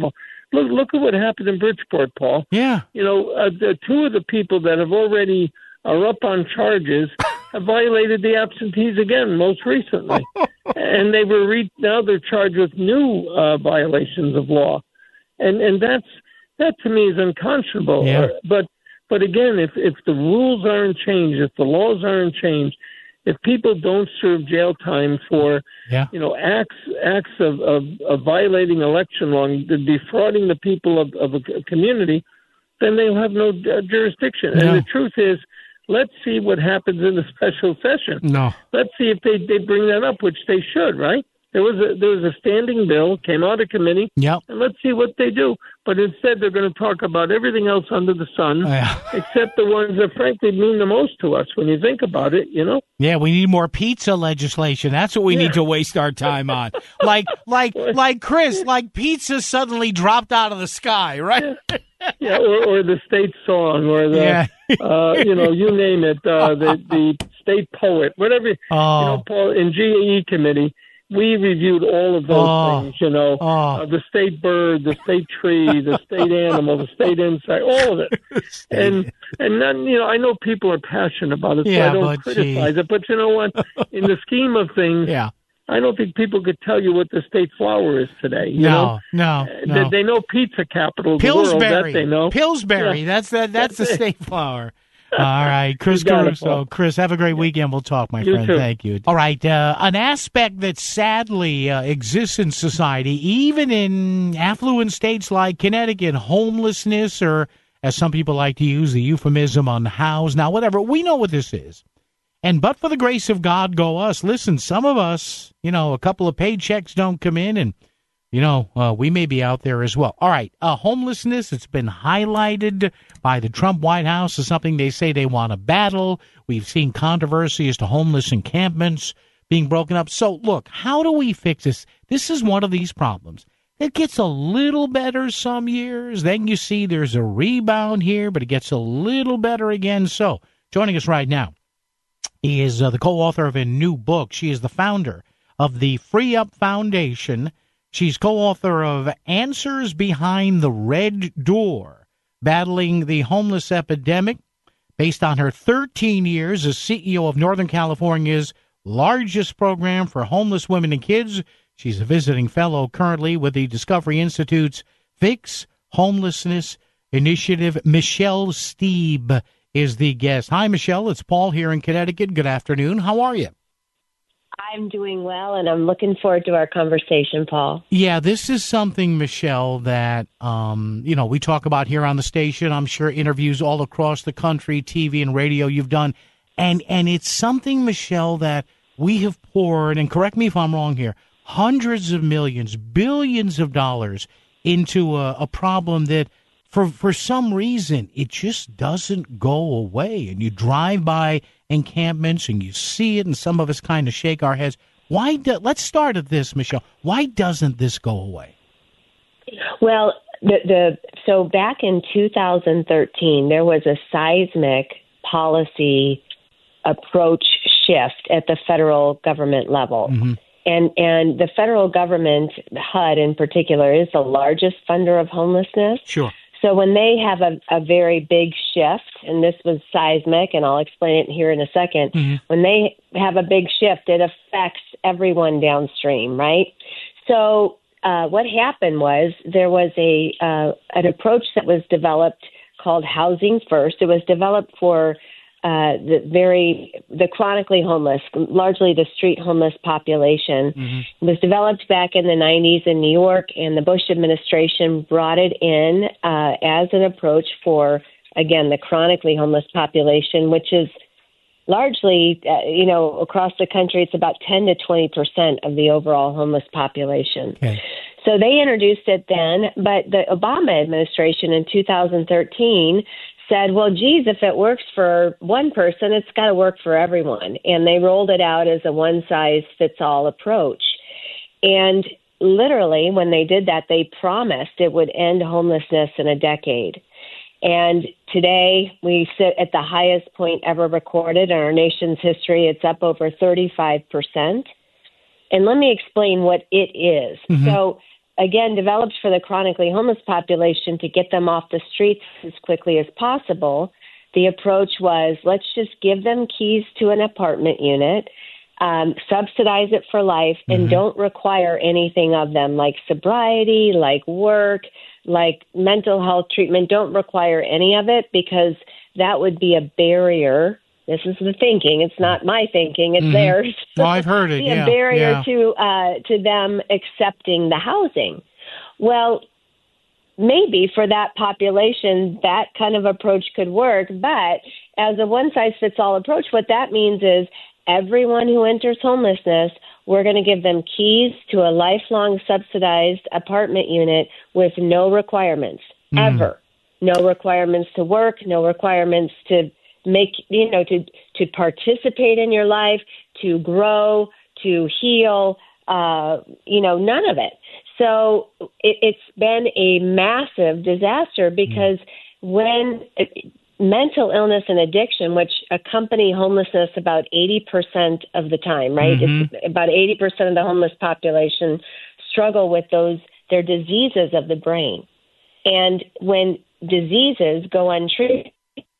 look look at what happened in Bridgeport, Paul. Yeah. You know, uh, the two of the people that have already are up on charges have violated the absentees again, most recently, and they were re- now they're charged with new uh, violations of law, and and that's that to me is unconscionable. Yeah. But but again, if if the rules aren't changed, if the laws aren't changed, if people don't serve jail time for, yeah. you know, acts acts of, of, of violating election law, defrauding the people of, of a community, then they'll have no uh, jurisdiction. No. And the truth is, let's see what happens in the special session. No. Let's see if they, they bring that up, which they should, right? There was a there was a standing bill, came out of committee, Yep. and let's see what they do. But instead, they're going to talk about everything else under the sun, Yeah. except the ones that frankly mean the most to us when you think about it, you know? Yeah, we need more pizza legislation. That's what we Yeah. need to waste our time on. Like, like, like Chris, like pizza suddenly dropped out of the sky, right? Yeah, or, or the state song, or the, Yeah. uh, you know, you name it, uh, the the state poet, whatever. Oh. You know, Paul, in G A E committee, we reviewed all of those Oh. things. You know, Oh. uh, the state bird, the state tree, the state animal, the state insect, all of it. And and then, you know, I know people are passionate about it, so Yeah, I don't but criticize gee. it. But you know what? In the scheme of things, Yeah. I don't think people could tell you what the state flower is today. You know? No, no, no. They, they know pizza capital of the world. Pillsbury. That they know. Pillsbury. Yeah. That's that. That's the That's it. state flower. All right, Chris You got it, Caruso. Paul. Chris, have a great weekend. We'll talk, my You friend. too. Thank you. All right, uh, an aspect that sadly uh, exists in society, even in affluent states like Connecticut, homelessness, or as some people like to use the euphemism, unhoused. Now, whatever, we know what this is. And but for the grace of God, go us. Listen, some of us, you know, a couple of paychecks don't come in, and you know, uh, we may be out there as well. All right, uh, homelessness, it's been highlighted by the Trump White House as something they say they want to battle. We've seen controversy as to homeless encampments being broken up. So, look, how do we fix this? This is one of these problems. It gets a little better some years. Then you see there's a rebound here, but it gets a little better again. So, joining us right now is uh, the co-author of a new book. She is the founder of the Free Up Foundation. She's co-author of Answers Behind the Red Door, Battling the Homeless Epidemic, based on her thirteen years as C E O of Northern California's largest program for homeless women and kids. She's a visiting fellow currently with the Discovery Institute's Fix Homelessness Initiative. Michelle Steeb is the guest. Hi, Michelle. It's Paul here in Connecticut. Good afternoon. How are you? I'm doing well, and I'm looking forward to our conversation, Paul. Yeah, this is something, Michelle, that, um, you know, we talk about here on the station. I'm sure interviews all across the country, T V and radio you've done. And, and it's something, Michelle, that we have poured, and correct me if I'm wrong here, hundreds of millions, billions of dollars into a, a problem that for for some reason it just doesn't go away. And you drive by encampments and you see it, and some of us kind of shake our heads. Why do, let's start at this, Michelle. Why doesn't this go away? Well, the, the so back in two thousand thirteen, there was a seismic policy approach shift at the federal government level. Mm-hmm. And and the federal government, H U D in particular, is the largest funder of homelessness. Sure. So when they have a, a very big shift, and this was seismic, and I'll explain it here in a second, Mm-hmm. when they have a big shift, it affects everyone downstream, right? So uh, what happened was there was a uh, an approach that was developed called Housing First. It was developed for uh, the very the chronically homeless, largely the street homeless population. Mm-hmm. It was developed back in the nineties in New York, and the Bush administration brought it in uh, as an approach for, again, the chronically homeless population, which is largely, uh, you know, across the country, it's about ten to twenty percent of the overall homeless population. Okay. So they introduced it then, but the Obama administration in two thousand thirteen said, well, geez, if it works for one person, it's got to work for everyone. And they rolled it out as a one-size-fits-all approach. And literally, when they did that, they promised it would end homelessness in a decade. And today, we sit at the highest point ever recorded in our nation's history. It's up over thirty-five percent. And let me explain what it is. Mm-hmm. So again, developed for the chronically homeless population to get them off the streets as quickly as possible. The approach was, let's just give them keys to an apartment unit, um, subsidize it for life, and mm-hmm. don't require anything of them, like sobriety, like work, like mental health treatment. Don't require any of it, because that would be a barrier. This is the thinking. It's not my thinking. It's mm-hmm. theirs. Well, I've heard it. Be yeah, a barrier yeah. to uh, to them accepting the housing. Well, maybe for that population, that kind of approach could work. But as a one-size-fits-all approach, what that means is everyone who enters homelessness, we're going to give them keys to a lifelong subsidized apartment unit with no requirements, mm. ever. No requirements to work, no requirements to make, you know, to, to participate in your life, to grow, to heal, uh, you know, none of it. So it, it's been a massive disaster, because when it, mental illness and addiction, which accompany homelessness about eighty percent of the time, right? Mm-hmm. It's about eighty percent of the homeless population struggle with those, their diseases of the brain. And when diseases go untreated,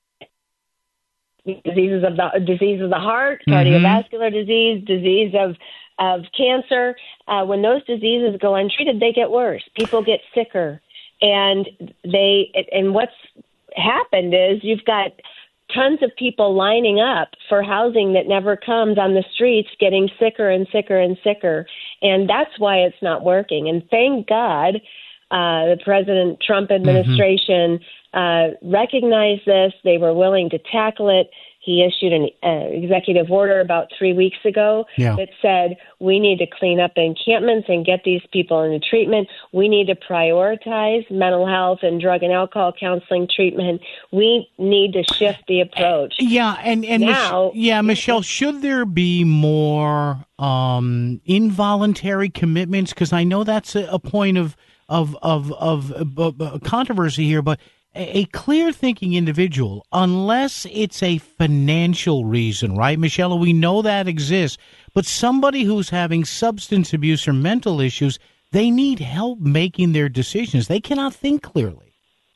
diseases of the disease of the heart, mm-hmm. cardiovascular disease, disease of of cancer, uh, when those diseases go untreated, they get worse. People get sicker, and they and what's happened is you've got tons of people lining up for housing that never comes on the streets, getting sicker and sicker and sicker, and that's why it's not working. And thank God, uh, the President Trump administration mm-hmm. uh, recognized this. They were willing to tackle it. He issued an uh, executive order about three weeks ago yeah. that said we need to clean up encampments and get these people into treatment. We need to prioritize mental health and drug and alcohol counseling treatment. We need to shift the approach. Yeah, and, and now, Mich- yeah, Michelle, should there be more um, involuntary commitments? Because I know that's a, a point of of of, of, of uh, controversy here, but a clear-thinking individual, unless it's a financial reason, right, Michelle? We know that exists. But somebody who's having substance abuse or mental issues, they need help making their decisions. They cannot think clearly.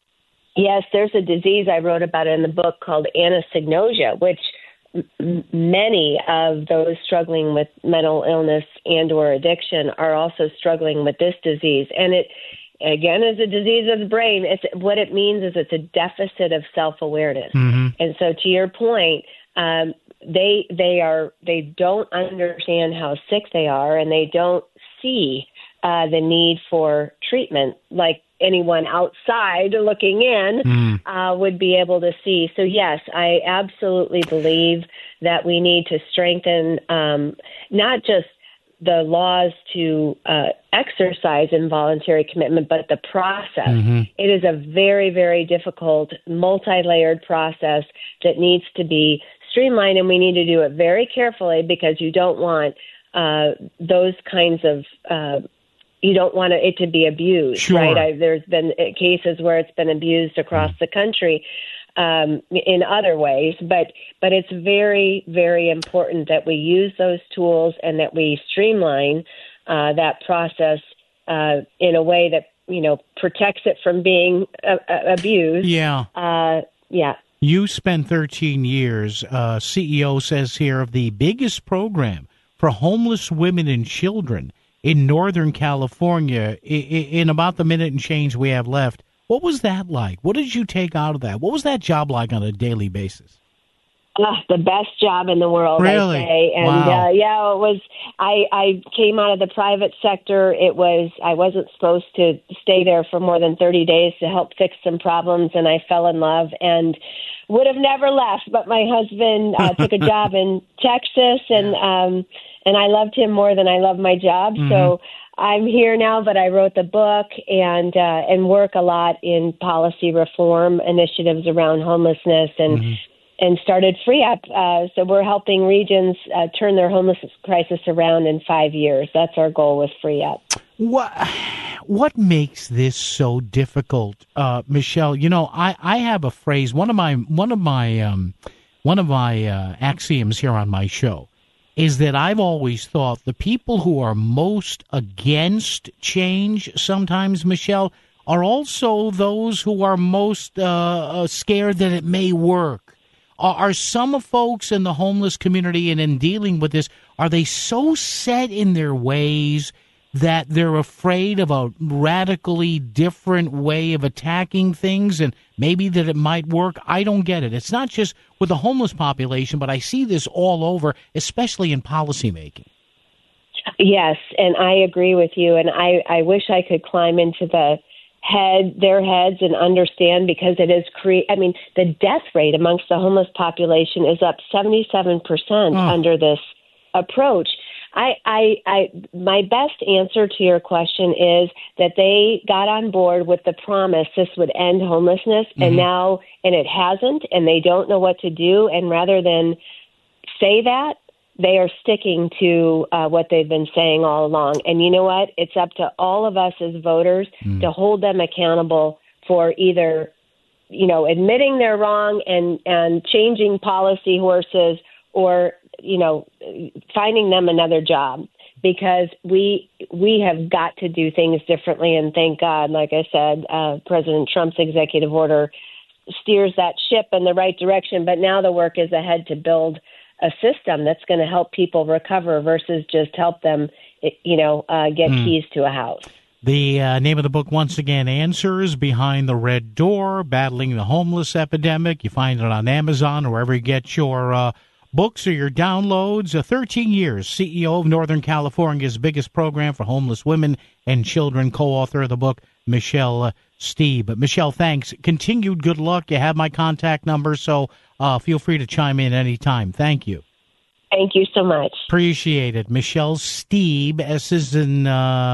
Yes, there's a disease I wrote about in the book called anosognosia, which m- many of those struggling with mental illness and or addiction are also struggling with this disease. And it Again, it's a disease of the brain. It's, what it means is it's a deficit of self-awareness. Mm-hmm. And so to your point, um, they they are they don't understand how sick they are, and they don't see uh, the need for treatment like anyone outside looking in mm. uh, would be able to see. So, yes, I absolutely believe that we need to strengthen um, not just the laws to uh, exercise involuntary commitment, but the process. Mm-hmm. It is a very, very difficult, multi-layered process that needs to be streamlined, and we need to do it very carefully, because you don't want uh, those kinds of uh, you don't want it to be abused, sure. right? I, there's been cases where it's been abused across mm. the country um, in other ways, but but it's very, very important that we use those tools and that we streamline uh, that process uh, in a way that, you know, protects it from being uh, abused. Yeah. Uh, yeah. You spent thirteen years, uh, C E O says here, of the biggest program for homeless women and children in Northern California. In about the minute and change we have left, what was that like? What did you take out of that? What was that job like on a daily basis? Uh, the best job in the world, really? I say. And wow. uh, yeah, it was. I, I came out of the private sector. It was. I wasn't supposed to stay there for more than thirty days to help fix some problems, and I fell in love and would have never left. But my husband uh, took a job in Texas, and um, and I loved him more than I loved my job. Mm-hmm. So I'm here now, but I wrote the book and uh, and work a lot in policy reform initiatives around homelessness and. Mm-hmm. and started Free Up. Uh, so we're helping regions uh, turn their homelessness crisis around in five years. That's our goal with Free Up. What what makes this so difficult, uh, Michelle? You know, I, I have a phrase. One of my one of my um, one of my uh, axioms here on my show is that I've always thought the people who are most against change sometimes, Michelle, are also those who are most uh, scared that it may work. Are, are some folks in the homeless community and in dealing with this, are they so set in their ways that they're afraid of a radically different way of attacking things and maybe that it might work? I don't get it. It's not just with the homeless population, but I see this all over, especially in policymaking. Yes, and I agree with you. And I, I wish I could climb into the head, their heads and understand, because it is create. I mean, the death rate amongst the homeless population is up seventy-seven percent oh. under this approach. I, I, I, my best answer to your question is that they got on board with the promise this would end homelessness, mm-hmm. and now, and it hasn't, and they don't know what to do. And rather than say that, they are sticking to uh, what they've been saying all along. And you know what? It's up to all of us as voters mm. to hold them accountable for either, you know, admitting they're wrong and, and changing policy horses, or, you know, finding them another job, because we we have got to do things differently. And thank God, like I said, uh, President Trump's executive order steers that ship in the right direction. But now the work is ahead to build a system that's going to help people recover versus just help them, you know, uh, get mm. keys to a house. The uh, name of the book, once again, Answers Behind the Red Door, Battling the Homeless Epidemic. You find it on Amazon or wherever you get your uh, books or your downloads. Uh, thirteen years, C E O of Northern California's biggest program for homeless women and children, co-author of the book, Michelle uh, Stieb. But Michelle, thanks. Continued good luck. You have my contact number, so uh, feel free to chime in anytime. Thank you. Thank you so much. Appreciate it. Michelle Stieb, S is in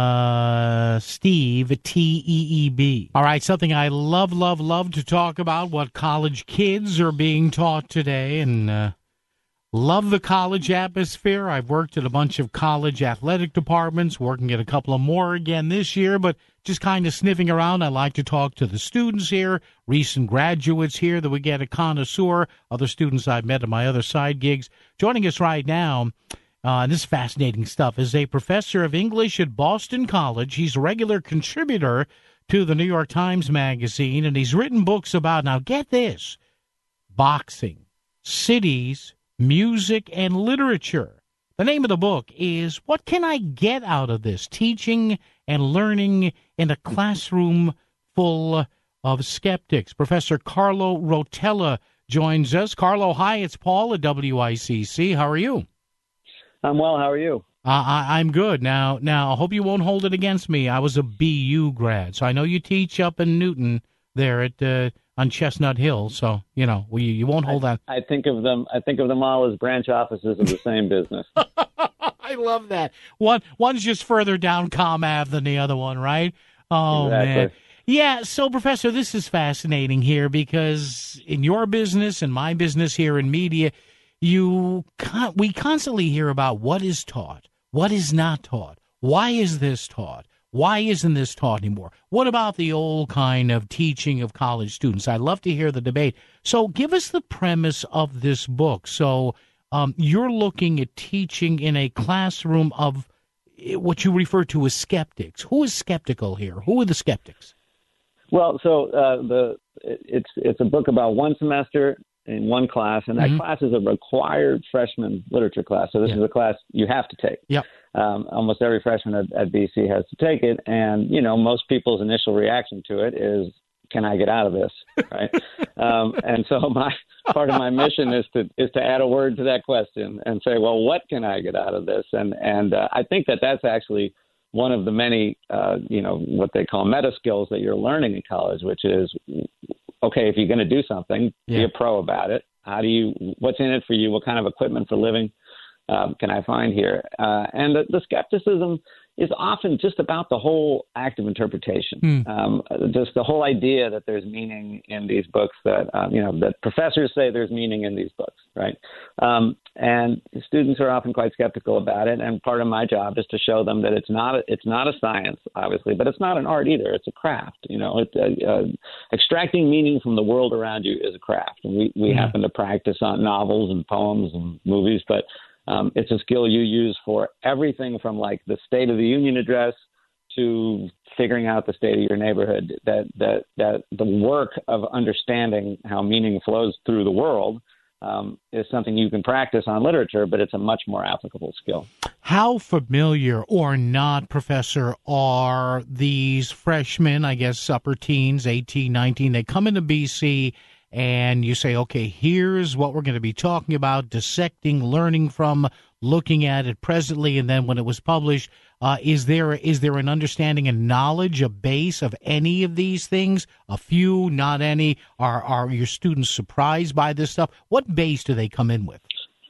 uh, Steve, T E E B. All right, something I love, love, love to talk about, what college kids are being taught today, and uh, love the college atmosphere. I've worked at a bunch of college athletic departments, working at a couple of more again this year, but just kind of sniffing around. I like to talk to the students here, recent graduates here that we get a connoisseur, other students I've met at my other side gigs. Joining us right now, uh, and this is fascinating stuff, is a professor of English at Boston College. He's a regular contributor to the New York Times Magazine, and he's written books about, now get this, boxing, cities, music, and literature. The name of the book is What Can I Get Out of This? Teaching and Learning in a Classroom Full of Skeptics. Professor Carlo Rotella joins us. Carlo, hi, it's Paul at W I C C. How are you? I'm well. How are you? Uh, I, I'm good. Now, now, I hope you won't hold it against me. I was a B U grad, so I know you teach up in Newton there at uh, on Chestnut Hill. So you know, we, you won't hold I, that. I think of them. I think of them all as branch offices of the same business. I love that. One one's just further down Comm Ave than the other one, right? Oh exactly. man. Yeah, so, Professor, this is fascinating here because in your business and my business here in media, you con- we constantly hear about what is taught, what is not taught, why is this taught, why isn't this taught anymore, what about the old kind of teaching of college students? I love to hear the debate. So give us the premise of this book. So um, you're looking at teaching in a classroom of what you refer to as skeptics. Who is skeptical here? Who are the skeptics? Well, so uh, the it's it's a book about one semester in one class, and that mm-hmm. class is a required freshman literature class. So this yeah. is a class you have to take. Yep. Um, almost every freshman at, at B C has to take it, and you know most people's initial reaction to it is, "Can I get out of this?" Right? um, and so my part of my mission is to is to add a word to that question and say, "Well, what can I get out of this?" And and uh, I think that that's actually one of the many, uh, you know, what they call meta skills that you're learning in college, which is, okay, if you're going to do something, yeah. be a pro about it. How do you, what's in it for you? What kind of equipment for living um, can I find here? Uh, and the, the skepticism is often just about the whole act of interpretation. Hmm. Um, just the whole idea that there's meaning in these books, that, um, you know, that professors say there's meaning in these books, right? Um, and students are often quite skeptical about it. And part of my job is to show them that it's not a, it's not a science, obviously, but it's not an art either. It's a craft. You know, it, uh, uh, extracting meaning from the world around you is a craft. And we, we yeah. happen to practice on novels and poems and movies, but Um, it's a skill you use for everything from like the State of the Union address to figuring out the state of your neighborhood. That that that the work of understanding how meaning flows through the world um, is something you can practice on literature, but it's a much more applicable skill. How familiar or not, Professor, are these freshmen, I guess upper teens, eighteen, nineteen, they come into B C and you say, okay, here's what we're going to be talking about, dissecting, learning from, looking at it presently, and then when it was published, uh, is there is there an understanding and knowledge, a base of any of these things? A few, not any? Are, are your students surprised by this stuff? What base do they come in with?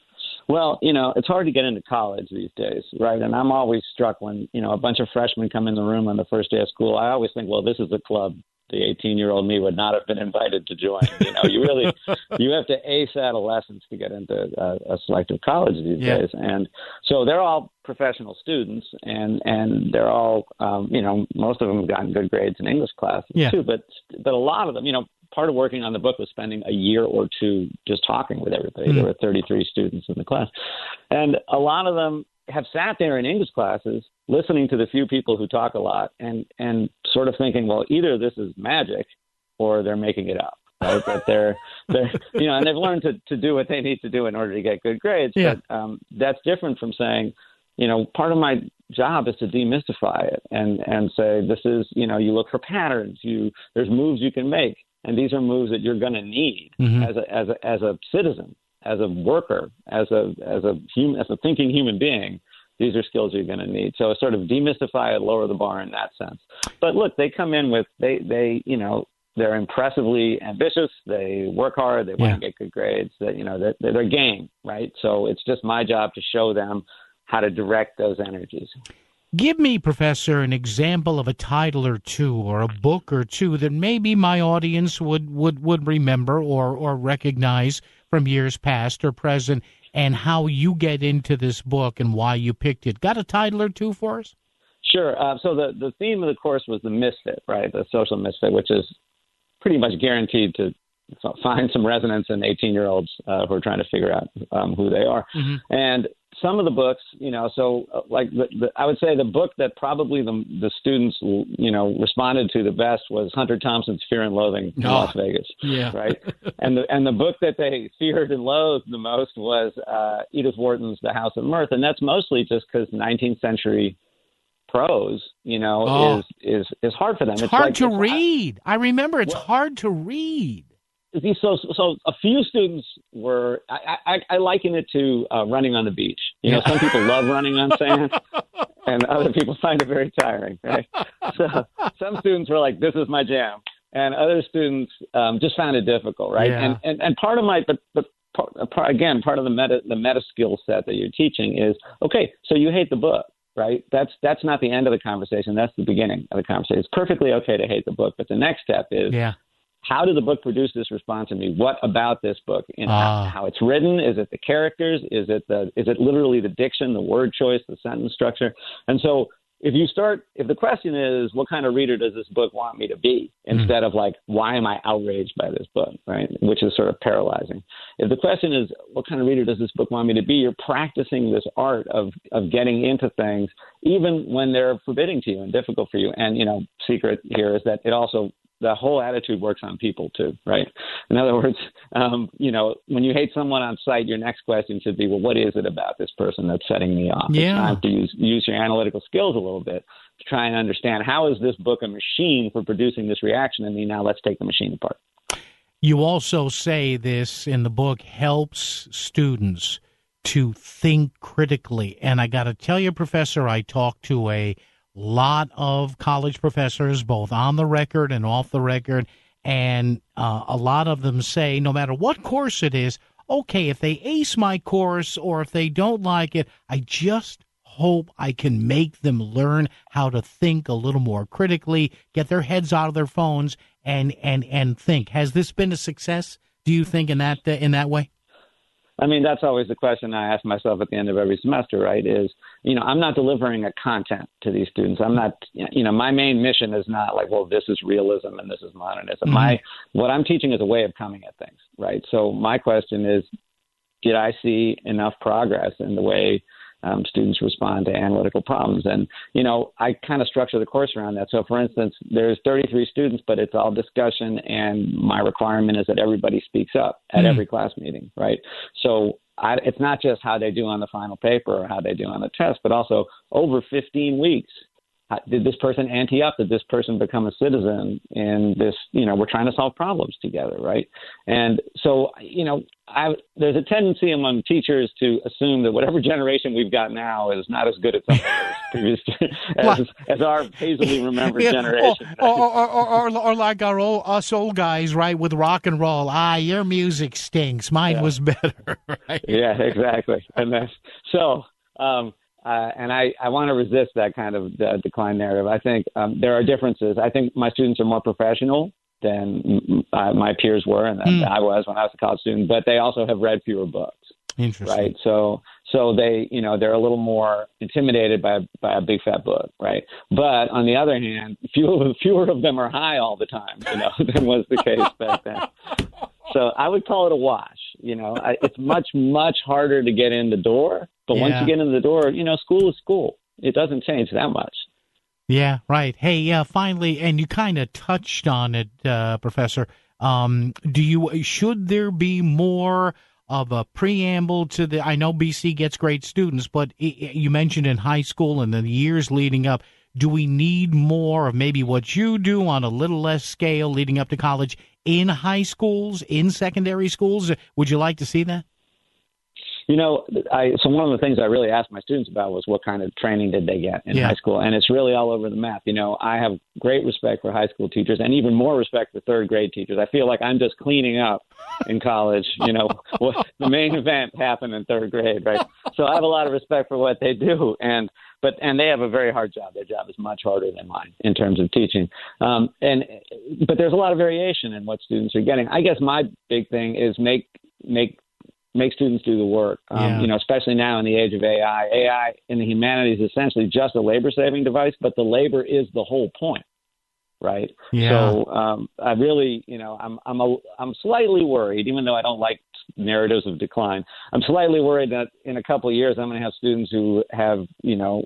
Well, you know, it's hard to get into college these days, right? And I'm always struck when, you know, a bunch of freshmen come in the room on the first day of school. I always think, well, this is a club the eighteen-year-old me would not have been invited to join. You know, you really, you have to ace adolescence to get into a, a selective college these yeah. days. And so they're all professional students, and, and they're all, um, you know, most of them have gotten good grades in English classes yeah. too. But, but a lot of them, you know, part of working on the book was spending a year or two just talking with everybody. Mm-hmm. There were thirty-three students in the class. And a lot of them have sat there in English classes listening to the few people who talk a lot and, and sort of thinking, well, either this is magic or they're making it up, right? That they're, they're, you know, and they've learned to, to do what they need to do in order to get good grades. Yeah. But um, that's different from saying, you know, part of my job is to demystify it and, and say, this is, you know, you look for patterns, you, there's moves you can make. And these are moves that you're going to need mm-hmm. as a, as a, as a citizen, as a worker, as a, as a human, as a thinking human being. These are skills you're going to need. So sort of demystify it, lower the bar in that sense. But look, they come in with, they, they, you know, they're impressively ambitious. They work hard. They want yeah. to get good grades. That, you know, they're, they're game, right? So it's just my job to show them how to direct those energies. Give me, Professor, an example of a title or two or a book or two that maybe my audience would, would, would remember or, or recognize from years past or present, and how you get into this book and why you picked it. Got a title or two for us? Sure. Uh, so the, the theme of the course was the misfit, right? The social misfit, which is pretty much guaranteed to find some resonance in eighteen-year-olds uh, who are trying to figure out um, who they are. Mm-hmm. And some of the books, you know, so uh, like the, the, I would say the book that probably the, the students, you know, responded to the best was Hunter Thompson's Fear and Loathing in oh, Las Vegas. Yeah. Right. and the and the book that they feared and loathed the most was uh, Edith Wharton's The House of Mirth. And that's mostly just because nineteenth century prose, you know, oh. is, is, is hard for them. It's, it's hard like, to it's, read. I, I remember it's well, hard to read. So, so a few students were, I, I, I liken it to uh, running on the beach. You know, some people love running on sand and other people find it very tiring, right? So some students were like, this is my jam. And other students um, just found it difficult, right? Yeah. And, and and part of my, but, but part, part, again, part of the meta, the meta skill set that you're teaching is, okay, so you hate the book, right? That's, that's not the end of the conversation. That's the beginning of the conversation. It's perfectly okay to hate the book, but the next step is, yeah. how did the book produce this response in me? What about this book? You know, uh, how, how it's written? Is it the characters? Is it the is it literally the diction, the word choice, the sentence structure? And so if you start, if the question is, what kind of reader does this book want me to be? Instead mm. of like, why am I outraged by this book, right? Which is sort of paralyzing. If the question is, what kind of reader does this book want me to be? You're practicing this art of, of getting into things, even when they're forbidding to you and difficult for you. And, you know, secret here is that it also, the whole attitude works on people too, right? In other words, um, you know, when you hate someone on sight, your next question should be, well, what is it about this person that's setting me off? Yeah. It's time to use, use your analytical skills a little bit to try and understand, how is this book a machine for producing this reaction in me? Now let's take the machine apart. You also say this in the book helps students to think critically. And I got to tell you, Professor, I talked to a lot of college professors, both on the record and off the record, and uh, a lot of them say, no matter what course it is, okay, if they ace my course or if they don't like it, I just hope I can make them learn how to think a little more critically, get their heads out of their phones, and and and think. Has this been a success, do you think, in that uh, in that way? I mean, that's always the question I ask myself at the end of every semester, right, is, you know, I'm not delivering a content to these students. I'm not, you know, my main mission is not like, well, this is realism and this is modernism. Mm-hmm. My, what I'm teaching is a way of coming at things, right? So my question is, did I see enough progress in the way um, students respond to analytical problems? And, you know, I kind of structure the course around that. So, for instance, there's thirty-three students, but it's all discussion, and my requirement is that everybody speaks up at mm. every class meeting, right? So I, it's not just how they do on the final paper or how they do on the test, but also over fifteen weeks. Did this person ante up? Did this person become a citizen in this? You know, we're trying to solve problems together, right? And so, you know, I, there's a tendency among teachers to assume that whatever generation we've got now is not as good at something as previous as, as our hazily remembered yeah, generation. Or, or, or, or, or like our old, us old guys, right, with rock and roll. Ah, your music stinks. Mine yeah. was better, right? Yeah, exactly. And that's so. Um, Uh, and I, I want to resist that kind of uh, decline narrative. I think um, there are differences. I think my students are more professional than uh, my peers were, and mm. I was when I was a college student. But they also have read fewer books. Interesting. Right. So, so they, you know, they're a little more intimidated by by a big fat book. Right. But on the other hand, fewer fewer of them are high all the time, you know, than was the case back then. So I would call it a wash. You know, I, it's much, much harder to get in the door. But yeah. once you get in the door, you know, school is school. It doesn't change that much. Yeah, right. Hey, uh, finally, and you kind of touched on it, uh, Professor. Um, do you should there be more of a preamble to the? I know B C gets great students, but it, you mentioned in high school and the years leading up. Do we need more of maybe what you do on a little less scale leading up to college in high schools, in secondary schools? Would you like to see that? You know, I, so one of the things I really asked my students about was what kind of training did they get in yeah. high school? And it's really all over the map. You know, I have great respect for high school teachers and even more respect for third grade teachers. I feel like I'm just cleaning up in college. You know, what, the main event happened in third grade, right? So I have a lot of respect for what they do. And But and they have a very hard job. Their job is much harder than mine in terms of teaching. Um, and but there's a lot of variation in what students are getting. I guess my big thing is make make make students do the work. Um, yeah. You know, especially now in the age of A I. A I in the humanities is essentially just a labor saving device, but the labor is the whole point, right? Yeah. So um, I really, you know, I'm I'm a, I'm slightly worried, even though I don't like narratives of decline. I'm slightly worried that in a couple of years I'm going to have students who have, you know,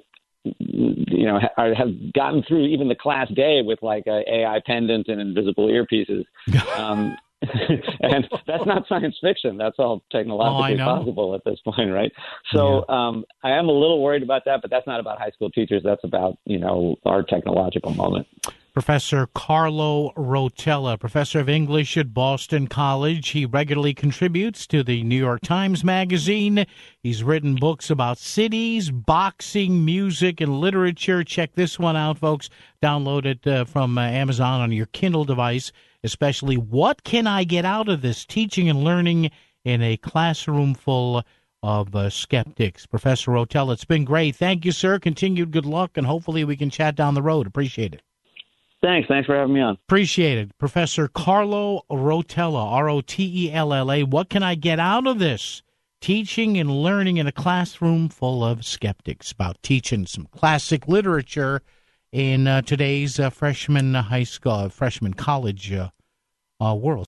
you know, ha- have gotten through even the class day with like a A I pendant and invisible earpieces. Um, and that's not science fiction. That's all technologically oh, possible at this point, right? So yeah. um, I am a little worried about that, but that's not about high school teachers. That's about, you know, our technological moment. Professor Carlo Rotella, professor of English at Boston College. He regularly contributes to the New York Times Magazine. He's written books about cities, boxing, music, and literature. Check this one out, folks. Download it uh, from uh, Amazon on your Kindle device, especially What Can I Get Out of This? Teaching and Learning in a Classroom Full of uh, Skeptics. Professor Rotella, it's been great. Thank you, sir. Continued good luck, and hopefully we can chat down the road. Appreciate it. Thanks. Thanks for having me on. Appreciate it. Professor Carlo Rotella, R O T E L L A. What can I get out of this? Teaching and learning in a classroom full of skeptics, about teaching some classic literature in uh, today's uh, freshman high school, uh, freshman college uh, uh, world.